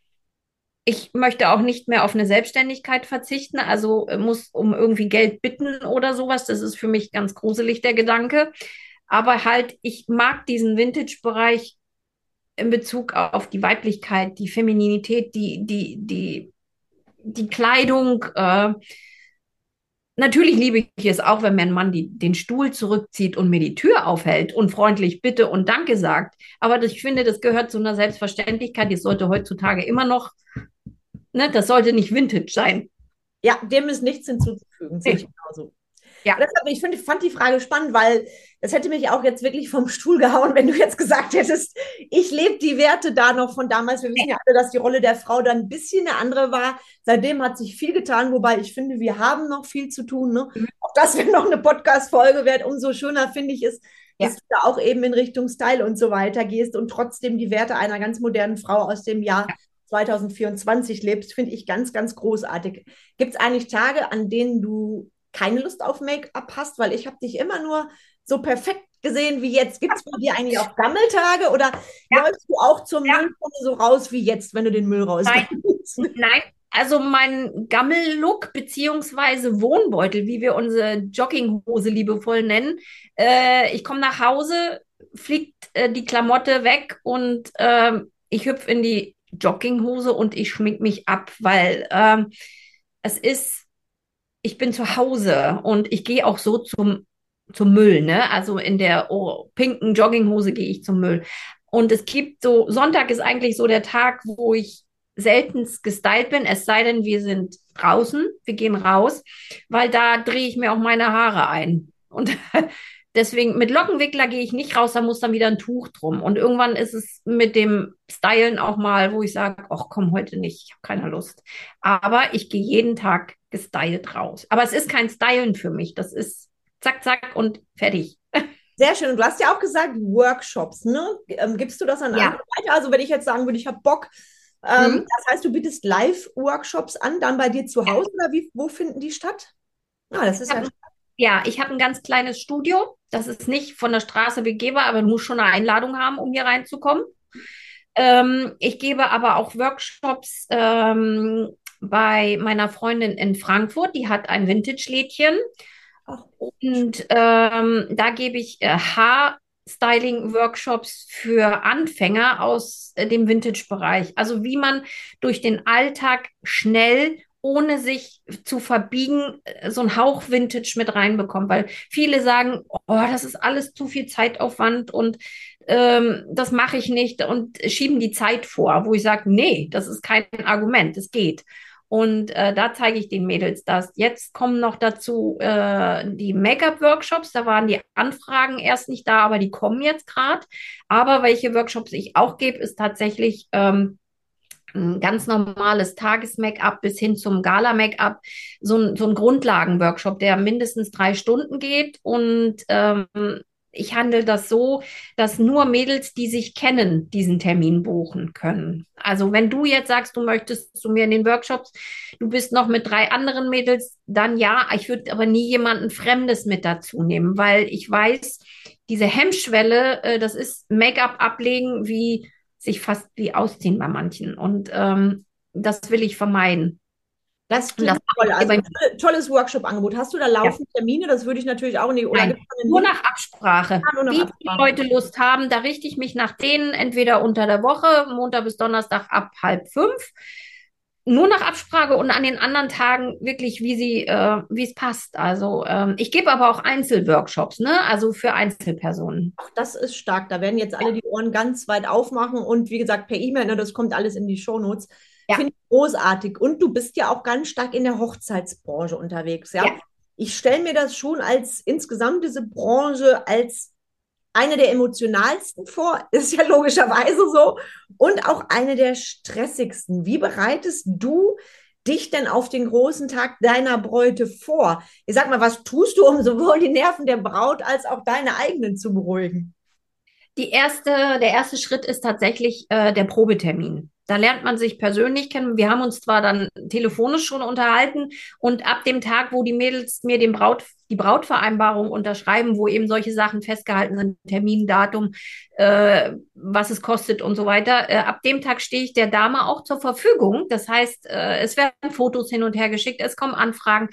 ich möchte auch nicht mehr auf eine Selbstständigkeit verzichten. Also äh, muss um irgendwie Geld bitten oder sowas. Das ist für mich ganz gruselig, der Gedanke. Aber halt, ich mag diesen Vintage-Bereich in Bezug auf die Weiblichkeit, die Femininität, die, die, die, die Kleidung. Äh, natürlich liebe ich es auch, wenn mein Mann die, den Stuhl zurückzieht und mir die Tür aufhält und freundlich Bitte und Danke sagt. Aber ich finde, das gehört zu einer Selbstverständlichkeit. Die sollte heutzutage immer noch, ne, das sollte nicht Vintage sein. Ja, dem ist nichts hinzuzufügen, sehe ich Nee. genauso. Ja. Deshalb, ich find, fand die Frage spannend, weil das hätte mich auch jetzt wirklich vom Stuhl gehauen, wenn du jetzt gesagt hättest, ich lebe die Werte da noch von damals. Wir wissen ja alle, dass die Rolle der Frau dann ein bisschen eine andere war. Seitdem hat sich viel getan, wobei ich finde, wir haben noch viel zu tun. Ne? Auch das wäre noch eine Podcast-Folge wert. Umso schöner finde ich es, Ja. dass du da auch eben in Richtung Style und so weiter gehst und trotzdem die Werte einer ganz modernen Frau aus dem Jahr zwanzig vierundzwanzig lebst, finde ich ganz, ganz großartig. Gibt es eigentlich Tage, an denen du keine Lust auf Make-up hast? Weil ich habe dich immer nur so perfekt gesehen wie jetzt. Gibt es bei dir eigentlich auch Gammeltage oder Ja. läufst du auch zur Ja. Mülltonne so raus wie jetzt, wenn du den Müll Nein, rausbringst? nein. Also mein Gammel-Look beziehungsweise Wohnbeutel, wie wir unsere Jogginghose liebevoll nennen. Äh, ich komme nach Hause, fliegt äh, die Klamotte weg und ähm, ich hüpfe in die Jogginghose und ich schmink mich ab, weil ähm, es ist, ich bin zu Hause und ich gehe auch so zum, zum Müll, ne? Also in der oh, pinken Jogginghose gehe ich zum Müll. Und es gibt so, Sonntag ist eigentlich so der Tag, wo ich seltenst gestylt bin, es sei denn, wir sind draußen, wir gehen raus, weil da drehe ich mir auch meine Haare ein. Und deswegen mit Lockenwickler gehe ich nicht raus, da muss dann wieder ein Tuch drum. Und irgendwann ist es mit dem Stylen auch mal, wo ich sage, ach komm, heute nicht, ich habe keine Lust. Aber ich gehe jeden Tag gestylt raus. Aber es ist kein Stylen für mich, das ist zack, zack und fertig. Sehr schön. Und du hast ja auch gesagt, Workshops, ne? Ähm, gibst du das an andere Ja. weiter? Also wenn ich jetzt sagen würde, ich habe Bock, ähm, Mhm. das heißt, du bietest Live-Workshops an, dann bei dir zu Ja. Hause oder wie, wo finden die statt? Ah, das ist Ich ja. hab, ja, ich habe ein ganz kleines Studio. Das ist nicht von der Straße begehbar, aber du musst schon eine Einladung haben, um hier reinzukommen. Ähm, ich gebe aber auch Workshops ähm, bei meiner Freundin in Frankfurt. Die hat ein Vintage-Lädchen. Ach, Und ähm, da gebe ich äh, Haarstyling-Workshops für Anfänger aus äh, dem Vintage-Bereich. Also wie man durch den Alltag schnell, ohne sich zu verbiegen, äh, so einen Hauch Vintage mit reinbekommt. Weil viele sagen, oh, das ist alles zu viel Zeitaufwand und ähm, das mache ich nicht und schieben die Zeit vor, wo ich sage, nee, das ist kein Argument, es geht. Und äh, da zeige ich den Mädels das. Jetzt kommen noch dazu äh, die Make-up-Workshops. Da waren die Anfragen erst nicht da, aber die kommen jetzt gerade. Aber welche Workshops ich auch gebe, ist tatsächlich ähm, ein ganz normales Tages-Make-up bis hin zum Gala-Make-up. So ein, so ein Grundlagen-Workshop, der mindestens drei Stunden geht. Und ähm, ich handle das so, dass nur Mädels, die sich kennen, diesen Termin buchen können. Also wenn du jetzt sagst, du möchtest zu mir in den Workshops, du bist noch mit drei anderen Mädels, dann ja, ich würde aber nie jemanden Fremdes mit dazu nehmen, weil ich weiß, diese Hemmschwelle, äh, das ist Make-up ablegen wie sich fast wie ausziehen bei manchen. Und ähm, das will ich vermeiden. das Und das klingt mache toll. ich hier Also bei mir. tolle- tolles Workshop-Angebot. Hast du da Ja. laufende Termine? Das würde ich natürlich auch nicht. Oder Nein, gibt es einen nur Link? nach Absprache. Ah, nur nach Wie die Absprache. Leute Lust haben, da richte ich mich nach denen, entweder unter der Woche, Montag bis Donnerstag ab halb fünf, nur nach Absprache und an den anderen Tagen wirklich, wie sie, äh, wie es passt. Also ähm, ich gebe aber auch Einzelworkshops, ne? Also für Einzelpersonen. Ach, das ist stark. Da werden jetzt Ja, alle die Ohren ganz weit aufmachen und wie gesagt, per E-Mail, ne, das kommt alles in die Shownotes. ja, Finde ich großartig. Und du bist ja auch ganz stark in der Hochzeitsbranche unterwegs, ja? ja. Ich stelle mir das schon als insgesamt diese Branche als eine der emotionalsten vor, ist ja logischerweise so, und auch eine der stressigsten. Wie bereitest du dich denn auf den großen Tag deiner Bräute vor? Ich sag mal, was tust du, um sowohl die Nerven der Braut als auch deine eigenen zu beruhigen? Die erste, der erste Schritt ist tatsächlich äh, der Probetermin. Da lernt man sich persönlich kennen. Wir haben uns zwar dann telefonisch schon unterhalten und ab dem Tag, wo die Mädels mir den Braut, die Brautvereinbarung unterschreiben, wo eben solche Sachen festgehalten sind, Termin, Datum, äh, was es kostet und so weiter, äh, ab dem Tag stehe ich der Dame auch zur Verfügung. Das heißt, äh, es werden Fotos hin und her geschickt, es kommen Anfragen,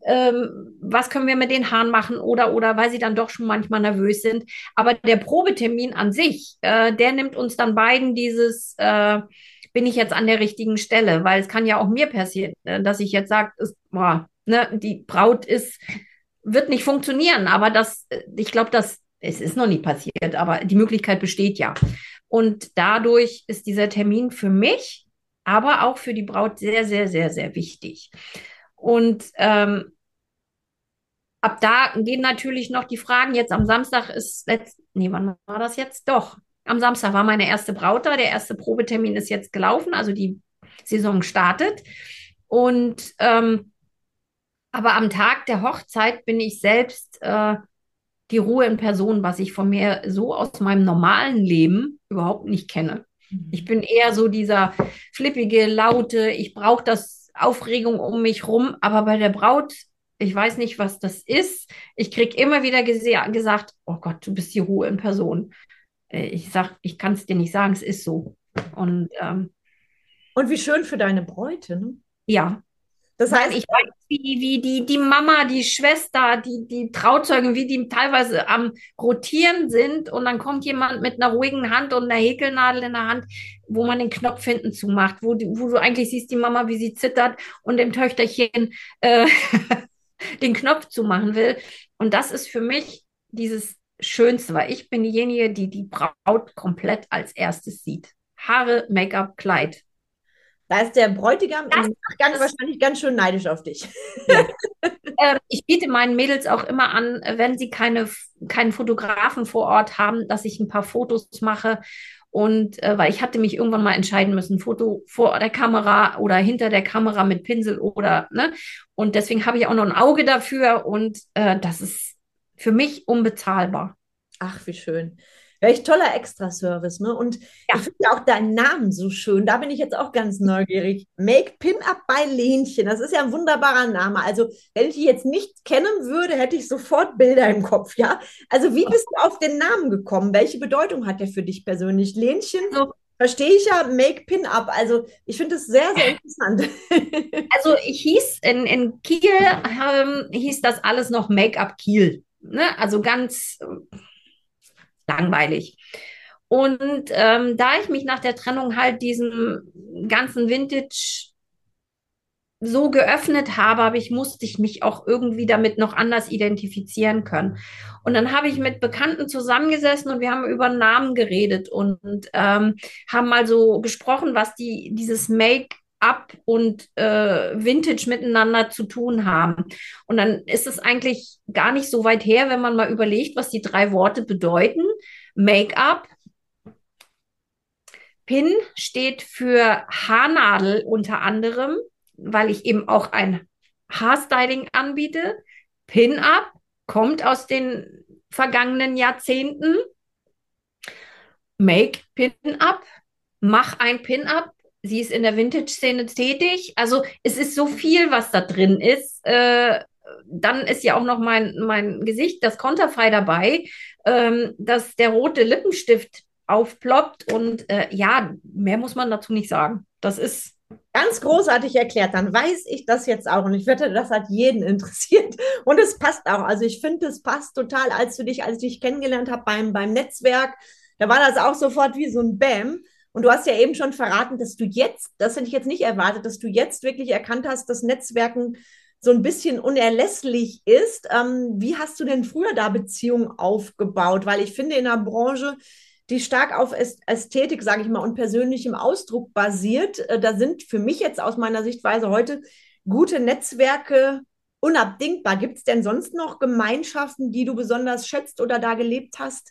ähm, was können wir mit den Haaren machen oder, oder, weil sie dann doch schon manchmal nervös sind. Aber der Probetermin an sich, äh, der nimmt uns dann beiden dieses, äh, bin ich jetzt an der richtigen Stelle? Weil es kann ja auch mir passieren, äh, dass ich jetzt sage, boah, ne, die Braut ist, wird nicht funktionieren. Aber das, äh, ich glaube, das, es ist noch nie passiert, aber die Möglichkeit besteht ja. Und dadurch ist dieser Termin für mich, aber auch für die Braut sehr, sehr, sehr, sehr wichtig. Und ähm, ab da gehen natürlich noch die Fragen. Jetzt am Samstag ist letzt, nee, wann war das jetzt? Doch. Am Samstag war meine erste Braut da. Der erste Probetermin ist jetzt gelaufen, also die Saison startet. Und ähm, aber am Tag der Hochzeit bin ich selbst äh, die Ruhe in Person, was ich von mir so aus meinem normalen Leben überhaupt nicht kenne. Ich bin eher so dieser flippige, laute, ich brauche das Aufregung um mich rum, aber bei der Braut, ich weiß nicht, was das ist. Ich kriege immer wieder gese- gesagt, oh Gott, du bist die Ruhe in Person. Äh, Ich sag, ich kann es dir nicht sagen, es ist so. Und ähm, Und wie schön für deine Bräute, ne? ja, Das nein, heißt, ich weiß, wie, wie die, die Mama, die Schwester, die, die Trauzeugin, wie die teilweise am Rotieren sind und dann kommt jemand mit einer ruhigen Hand und einer Häkelnadel in der Hand, wo man den Knopf hinten zumacht, wo, die, wo du eigentlich siehst, die Mama, wie sie zittert und dem Töchterchen äh, den Knopf zumachen will. Und das ist für mich dieses Schönste, weil ich bin diejenige, die die Braut komplett als erstes sieht. Haare, Make-up, Kleid. da ist der Bräutigam Das im Nachgang ist, wahrscheinlich ganz schön neidisch auf dich. ja. Ähm, ich biete meinen Mädels auch immer an, äh, wenn sie keine, keinen Fotografen vor Ort haben, dass ich ein paar Fotos mache. Und äh, weil ich hatte mich irgendwann mal entscheiden müssen, Foto vor der Kamera oder hinter der Kamera mit Pinsel oder, ne? Und deswegen habe ich auch noch ein Auge dafür und äh, das ist für mich unbezahlbar. Ach, wie schön. Welch toller Extraservice, ne? Und ich Ja, finde ja auch deinen Namen so schön. Da bin ich jetzt auch ganz neugierig. Make Pin-Up bei Lenchen. Das ist ja ein wunderbarer Name. Also, wenn ich die jetzt nicht kennen würde, hätte ich sofort Bilder im Kopf, ja? Also, wie bist du auf den Namen gekommen? Welche Bedeutung hat der für dich persönlich? Lenchen, also, verstehe ich ja, Make Pin-Up. Also, ich finde es sehr, sehr interessant. also ich hieß in, in Kiel, ähm, hieß das alles noch Make-up Kiel. Ne? Also ganz äh, langweilig. Und ähm, da ich mich nach der Trennung halt diesem ganzen Vintage so geöffnet habe, habe ich, musste ich mich auch irgendwie damit noch anders identifizieren können. Und dann habe ich mit Bekannten zusammengesessen und wir haben über Namen geredet und ähm, haben mal so gesprochen, was die, dieses Make-up und äh, Vintage miteinander zu tun haben. Und dann ist es eigentlich gar nicht so weit her, wenn man mal überlegt, was die drei Worte bedeuten. Make-up, Pin steht für Haarnadel unter anderem, weil ich eben auch ein Haarstyling anbiete. Pin-Up kommt aus den vergangenen Jahrzehnten. Make Pin-Up, mach ein Pin-Up. Sie ist in der Vintage-Szene tätig. Also es ist so viel, was da drin ist. Äh, dann ist ja auch noch mein, mein Gesicht, das Konterfei dabei, ähm, dass der rote Lippenstift aufploppt. Und äh, ja, mehr muss man dazu nicht sagen. Das ist, Ganz großartig erklärt, dann weiß ich das jetzt auch. Und ich wette, das hat jeden interessiert. Und es passt auch. Also ich finde, es passt total, als du dich, als ich dich kennengelernt habe beim, beim Netzwerk, da war das auch sofort wie so ein Bam. Und du hast ja eben schon verraten, dass du jetzt, das hätte ich jetzt nicht erwartet, dass du jetzt wirklich erkannt hast, dass Netzwerken so ein bisschen unerlässlich ist. Ähm, wie hast du denn früher da Beziehungen aufgebaut? Weil ich finde, in der Branche, die stark auf Ästhetik, sage ich mal, und persönlichem Ausdruck basiert. Äh, Da sind für mich jetzt aus meiner Sichtweise heute gute Netzwerke unabdingbar. Gibt es denn sonst noch Gemeinschaften, die du besonders schätzt oder da gelebt hast?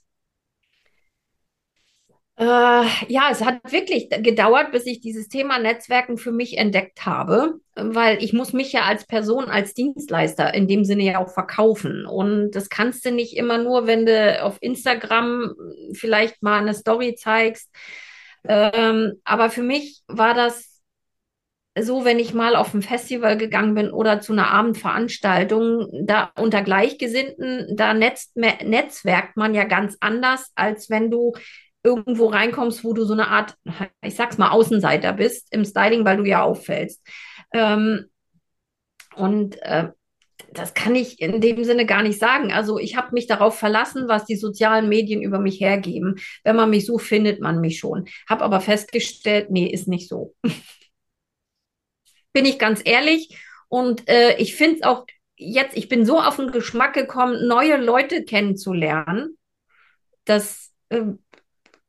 Äh, ja, es hat wirklich gedauert, bis ich dieses Thema Netzwerken für mich entdeckt habe, weil ich muss mich ja als Person, als Dienstleister in dem Sinne ja auch verkaufen. Und das kannst du nicht immer nur, wenn du auf Instagram vielleicht mal eine Story zeigst. Ähm, aber für mich war das so, wenn ich mal auf ein Festival gegangen bin oder zu einer Abendveranstaltung, da unter Gleichgesinnten, da netzt, netzwerkt man ja ganz anders, als wenn du irgendwo reinkommst, wo du so eine Art, ich sag's mal, Außenseiter bist im Styling, weil du ja auffällst. Ähm, und äh, das kann ich in dem Sinne gar nicht sagen. Also ich habe mich darauf verlassen, was die sozialen Medien über mich hergeben. Wenn man mich sucht, findet man mich schon. Habe aber festgestellt, nee, ist nicht so. Bin ich ganz ehrlich. Und äh, ich finde es auch jetzt, ich bin so auf den Geschmack gekommen, neue Leute kennenzulernen, dass äh,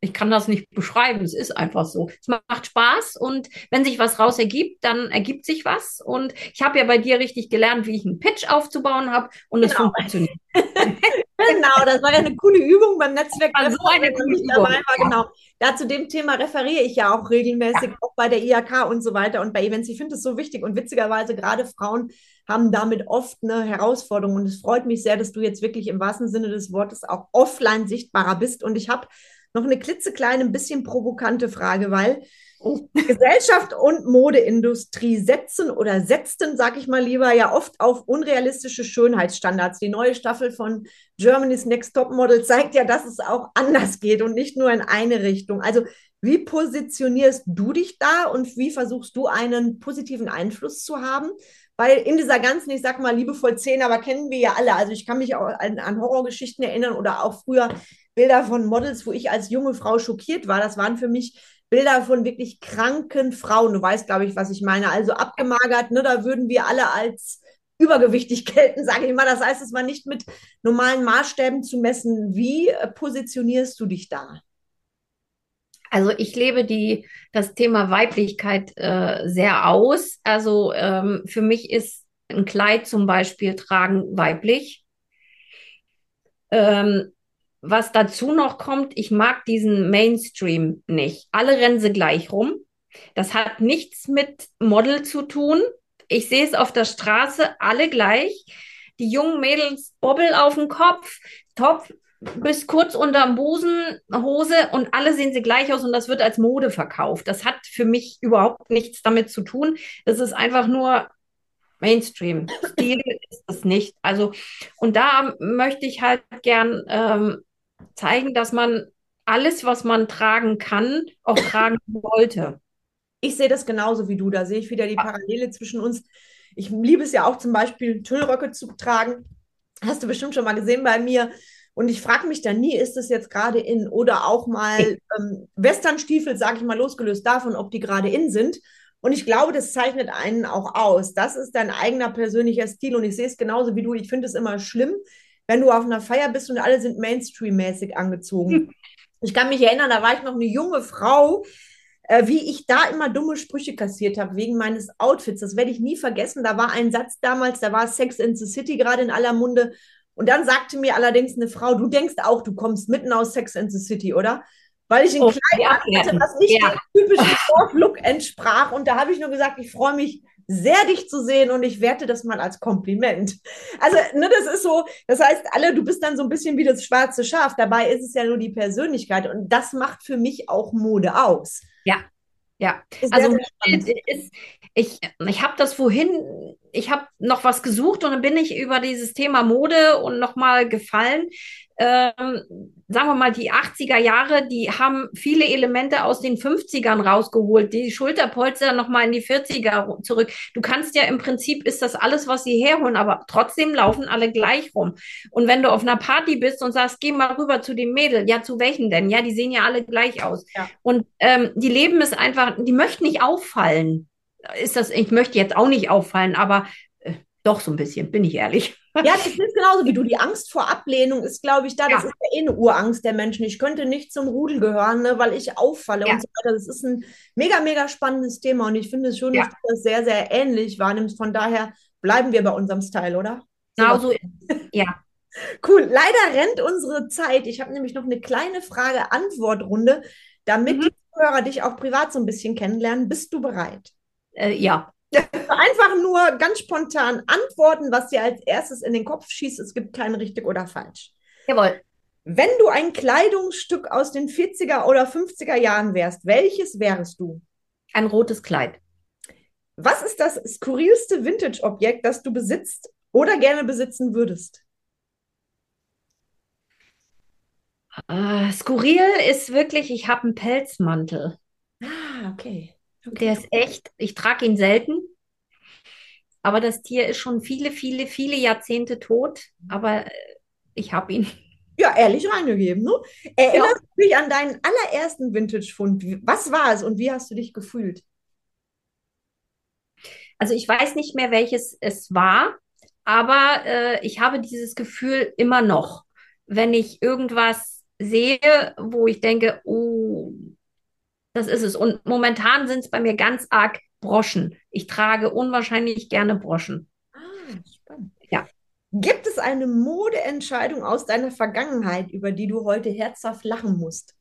Ich kann das nicht beschreiben, es ist einfach so. Es macht Spaß und wenn sich was raus ergibt, dann ergibt sich was. Und ich habe ja bei dir richtig gelernt, wie ich einen Pitch aufzubauen habe und es Genau. funktioniert. Genau, das war ja eine coole Übung beim Netzwerk. War so eine Wenn coole ich Übung. dabei war, genau. Da zu dem Thema referiere ich ja auch regelmäßig, Ja. auch bei der I H K und so weiter und bei Events. Ich finde es so wichtig und witzigerweise gerade Frauen haben damit oft eine Herausforderung und es freut mich sehr, dass du jetzt wirklich im wahrsten Sinne des Wortes auch offline sichtbarer bist und ich habe noch eine klitzekleine, ein bisschen provokante Frage, weil Oh. Gesellschaft und Modeindustrie setzen oder setzten, sag ich mal lieber, ja oft auf unrealistische Schönheitsstandards. Die neue Staffel von Germany's Next Top Model zeigt ja, dass es auch anders geht und nicht nur in eine Richtung. Also wie positionierst du dich da und wie versuchst du einen positiven Einfluss zu haben? Weil in dieser ganzen, ich sag mal liebevoll zehn, aber kennen wir ja alle. Also ich kann mich auch an, an Horrorgeschichten erinnern oder auch früher Bilder von Models, wo ich als junge Frau schockiert war. Das waren für mich Bilder von wirklich kranken Frauen. Du weißt, glaube ich, was ich meine. Also abgemagert, ne, da würden wir alle als übergewichtig gelten, sage ich mal. Das heißt, es war nicht mit normalen Maßstäben zu messen. Wie äh, positionierst du dich da? Also ich lebe die, das Thema Weiblichkeit äh, sehr aus. Also ähm, für mich ist ein Kleid zum Beispiel tragen weiblich. Ähm, was dazu noch kommt, ich mag diesen Mainstream nicht. Alle rennen sie gleich rum. Das hat nichts mit Model zu tun. Ich sehe es auf der Straße, alle gleich. Die jungen Mädels Bobbel auf dem Kopf, Top bis kurz unterm Busen, Hose und alle sehen sie gleich aus und das wird als Mode verkauft. Das hat für mich überhaupt nichts damit zu tun. Es ist einfach nur Mainstream. Stil ist es nicht. Also, und da möchte ich halt gern ähm, zeigen, dass man alles, was man tragen kann, auch tragen sollte. Ich sehe das genauso wie du. Da sehe ich wieder die Parallele zwischen uns. Ich liebe es ja auch zum Beispiel, Tüllröcke zu tragen. Hast du bestimmt schon mal gesehen bei mir. Und ich frage mich dann nie, ist das jetzt gerade in oder auch mal ähm, Westernstiefel, sage ich mal, losgelöst davon, ob die gerade in sind. Und ich glaube, das zeichnet einen auch aus. Das ist dein eigener persönlicher Stil. Und ich sehe es genauso wie du. Ich finde es immer schlimm, wenn du auf einer Feier bist und alle sind Mainstream-mäßig angezogen. Ich kann mich erinnern, da war ich noch eine junge Frau, äh, wie ich da immer dumme Sprüche kassiert habe wegen meines Outfits. Das werde ich nie vergessen. Da war ein Satz damals, da war Sex in the City gerade in aller Munde. Und dann sagte mir allerdings eine Frau, du denkst auch, du kommst mitten aus Sex in the City, oder? Weil ich ein Oh, Kleid die hatte, abwerten. was nicht Ja, dem typischen Dorflook entsprach. Und da habe ich nur gesagt, ich freue mich sehr, dich zu sehen und ich werte das mal als Kompliment. Also, ne, das ist so, das heißt, alle, du bist dann so ein bisschen wie das schwarze Schaf. Dabei ist es ja nur die Persönlichkeit und das macht für mich auch Mode aus. ja, ja. Ist sehr, Also sehr mir spannend. ist, ich, ich habe das vorhin, ich habe noch was gesucht und dann bin ich über dieses Thema Mode und nochmal gefallen. Ähm, sagen wir mal, die achtziger Jahre, die haben viele Elemente aus den fünfzigern rausgeholt, die Schulterpolster nochmal in die vierziger zurück. Du kannst ja im Prinzip, ist das alles, was sie herholen, aber trotzdem laufen alle gleich rum. Und wenn du auf einer Party bist und sagst, geh mal rüber zu dem Mädel, ja, zu welchen denn? Ja, die sehen ja alle gleich aus. Ja. Und ähm, die leben es einfach, die möchten nicht auffallen. Ist das, ich möchte jetzt auch nicht auffallen, aber äh, doch so ein bisschen, bin ich ehrlich. Ja, das ist genauso wie du. Die Angst vor Ablehnung ist, glaube ich, da. Das Ja, ist ja eh eine Urangst der Menschen. Ich könnte nicht zum Rudel gehören, ne, weil ich auffalle und ja, so weiter. Das ist ein mega, mega spannendes Thema und ich finde es schön, dass ja, du das sehr, sehr ähnlich wahrnimmst. Von daher bleiben wir bei unserem Style, oder? Sehen genau wir. so, ja. Cool. Leider rennt unsere Zeit. Ich habe nämlich noch eine kleine Frage-Antwort-Runde, damit Mhm. die Zuhörer dich auch privat so ein bisschen kennenlernen. Bist du bereit? Äh, ja. Einfach nur ganz spontan antworten, was dir als erstes in den Kopf schießt. Es gibt kein richtig oder falsch. Jawohl. Wenn du ein Kleidungsstück aus den vierziger oder fünfziger Jahren wärst, welches wärst du? Ein rotes Kleid. Was ist das skurrilste Vintage-Objekt, das du besitzt oder gerne besitzen würdest? Äh, skurril ist wirklich, ich habe einen Pelzmantel. Ah, okay. Der Okay. ist echt, ich trage ihn selten, aber das Tier ist schon viele, viele, viele Jahrzehnte tot, aber äh, ich habe ihn. Ja, ehrlich reingegeben, ne? Ja. Erinnerst du dich an deinen allerersten Vintage-Fund? Was war es und wie hast du dich gefühlt? Also ich weiß nicht mehr, welches es war, aber äh, ich habe dieses Gefühl immer noch, wenn ich irgendwas sehe, wo ich denke, oh, Das ist es. Und momentan sind es bei mir ganz arg Broschen. Ich trage unwahrscheinlich gerne Broschen. Ah, spannend. Ja. Gibt es eine Modeentscheidung aus deiner Vergangenheit, über die du heute herzhaft lachen musst?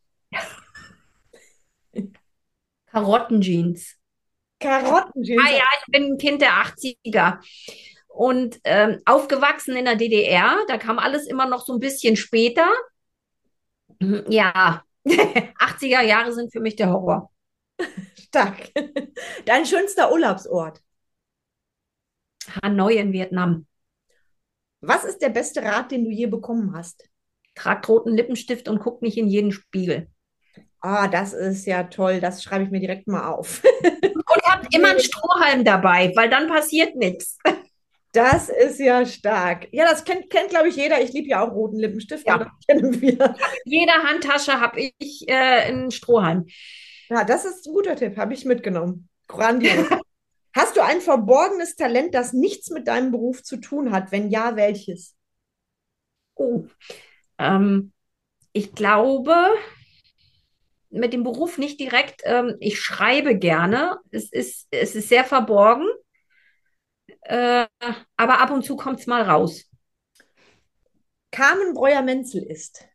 Karottenjeans. Karottenjeans. Ah ja, ich bin ein Kind der achtziger und ähm, aufgewachsen in der D D R. Da kam alles immer noch so ein bisschen später. Mhm, ja, achtziger Jahre sind für mich der Horror. Stark. Dein schönster Urlaubsort. Hanoi in Vietnam. Was ist der beste Rat, den du je bekommen hast? Tragt roten Lippenstift und guckt nicht in jeden Spiegel. Ah, das ist ja toll. Das schreibe ich mir direkt mal auf. Und habt immer einen Strohhalm dabei, weil dann passiert nichts. Das ist ja stark. Ja, das kennt, kennt glaube ich, jeder. Ich liebe ja auch roten Lippenstift, Ja. und das kennen wir. In jeder Handtasche habe ich äh, einen Strohhalm. Ja, das ist ein guter Tipp. Habe ich mitgenommen. Grandios. Hast du ein verborgenes Talent, das nichts mit deinem Beruf zu tun hat? Wenn ja, welches? Oh. Ähm, ich glaube, mit dem Beruf nicht direkt. Ähm, ich schreibe gerne. Es ist, es ist sehr verborgen, äh, aber ab und zu kommt es mal raus. Carmen Breuer-Menzel ist.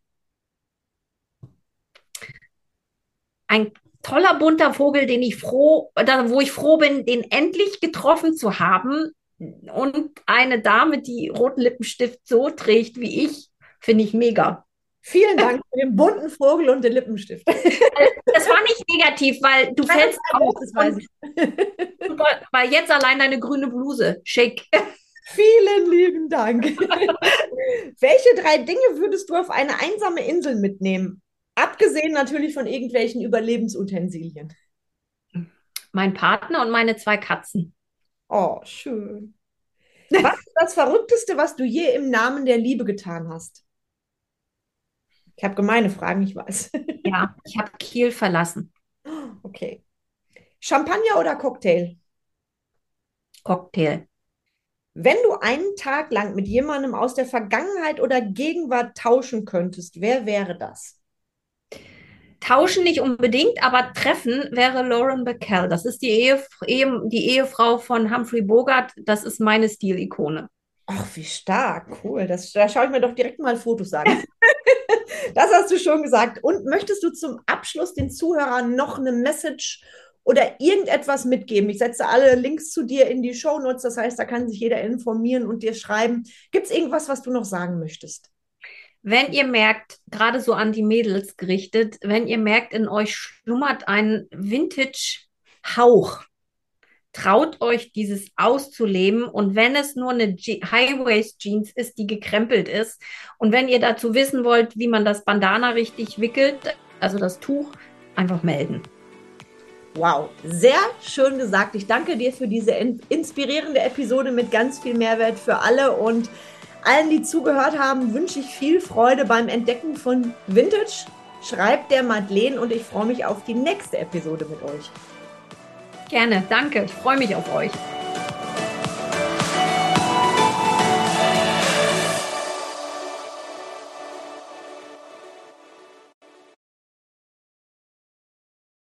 Ein toller bunter Vogel, den ich froh, da, wo ich froh bin, den endlich getroffen zu haben. Und eine Dame, die roten Lippenstift so trägt wie ich, finde ich mega. Vielen Dank für den bunten Vogel und den Lippenstift. Das war nicht negativ, weil du Nein, fällst das auf. das weiß ich. Super, weil jetzt allein deine grüne Bluse, schick. Vielen lieben Dank. Welche drei Dinge würdest du auf eine einsame Insel mitnehmen? Abgesehen natürlich von irgendwelchen Überlebensutensilien. Mein Partner und meine zwei Katzen. Oh, schön. Was ist das Verrückteste, was du je im Namen der Liebe getan hast? Ich habe gemeine Fragen, ich weiß. Ja, ich habe Kiel verlassen. Okay. Champagner oder Cocktail? Cocktail. Wenn du einen Tag lang mit jemandem aus der Vergangenheit oder Gegenwart tauschen könntest, wer wäre das? Tauschen nicht unbedingt, aber treffen wäre Lauren Bacall. Das ist die, Ehe, Ehe, die Ehefrau von Humphrey Bogart. Das ist meine Stilikone. Ach, wie stark, cool. Das, da schaue ich mir doch direkt mal Fotos an. Das hast du schon gesagt. Und möchtest du zum Abschluss den Zuhörern noch eine Message oder irgendetwas mitgeben? Ich setze alle Links zu dir in die Shownotes, das heißt, da kann sich jeder informieren und dir schreiben. Gibt es irgendwas, was du noch sagen möchtest? Wenn ihr merkt, gerade so an die Mädels gerichtet, wenn ihr merkt, in euch schlummert ein Vintage-Hauch, traut euch, dieses auszuleben. Und wenn es nur eine High-Waist-Jeans ist, die gekrempelt ist, und wenn ihr dazu wissen wollt, wie man das Bandana richtig wickelt, also das Tuch, einfach melden. Wow, sehr schön gesagt. Ich danke dir für diese inspirierende Episode mit ganz viel Mehrwert für alle, und allen, die zugehört haben, wünsche ich viel Freude beim Entdecken von Vintage. Schreibt der Madeleine, und ich freue mich auf die nächste Episode mit euch. Gerne, danke. Ich freue mich auf euch.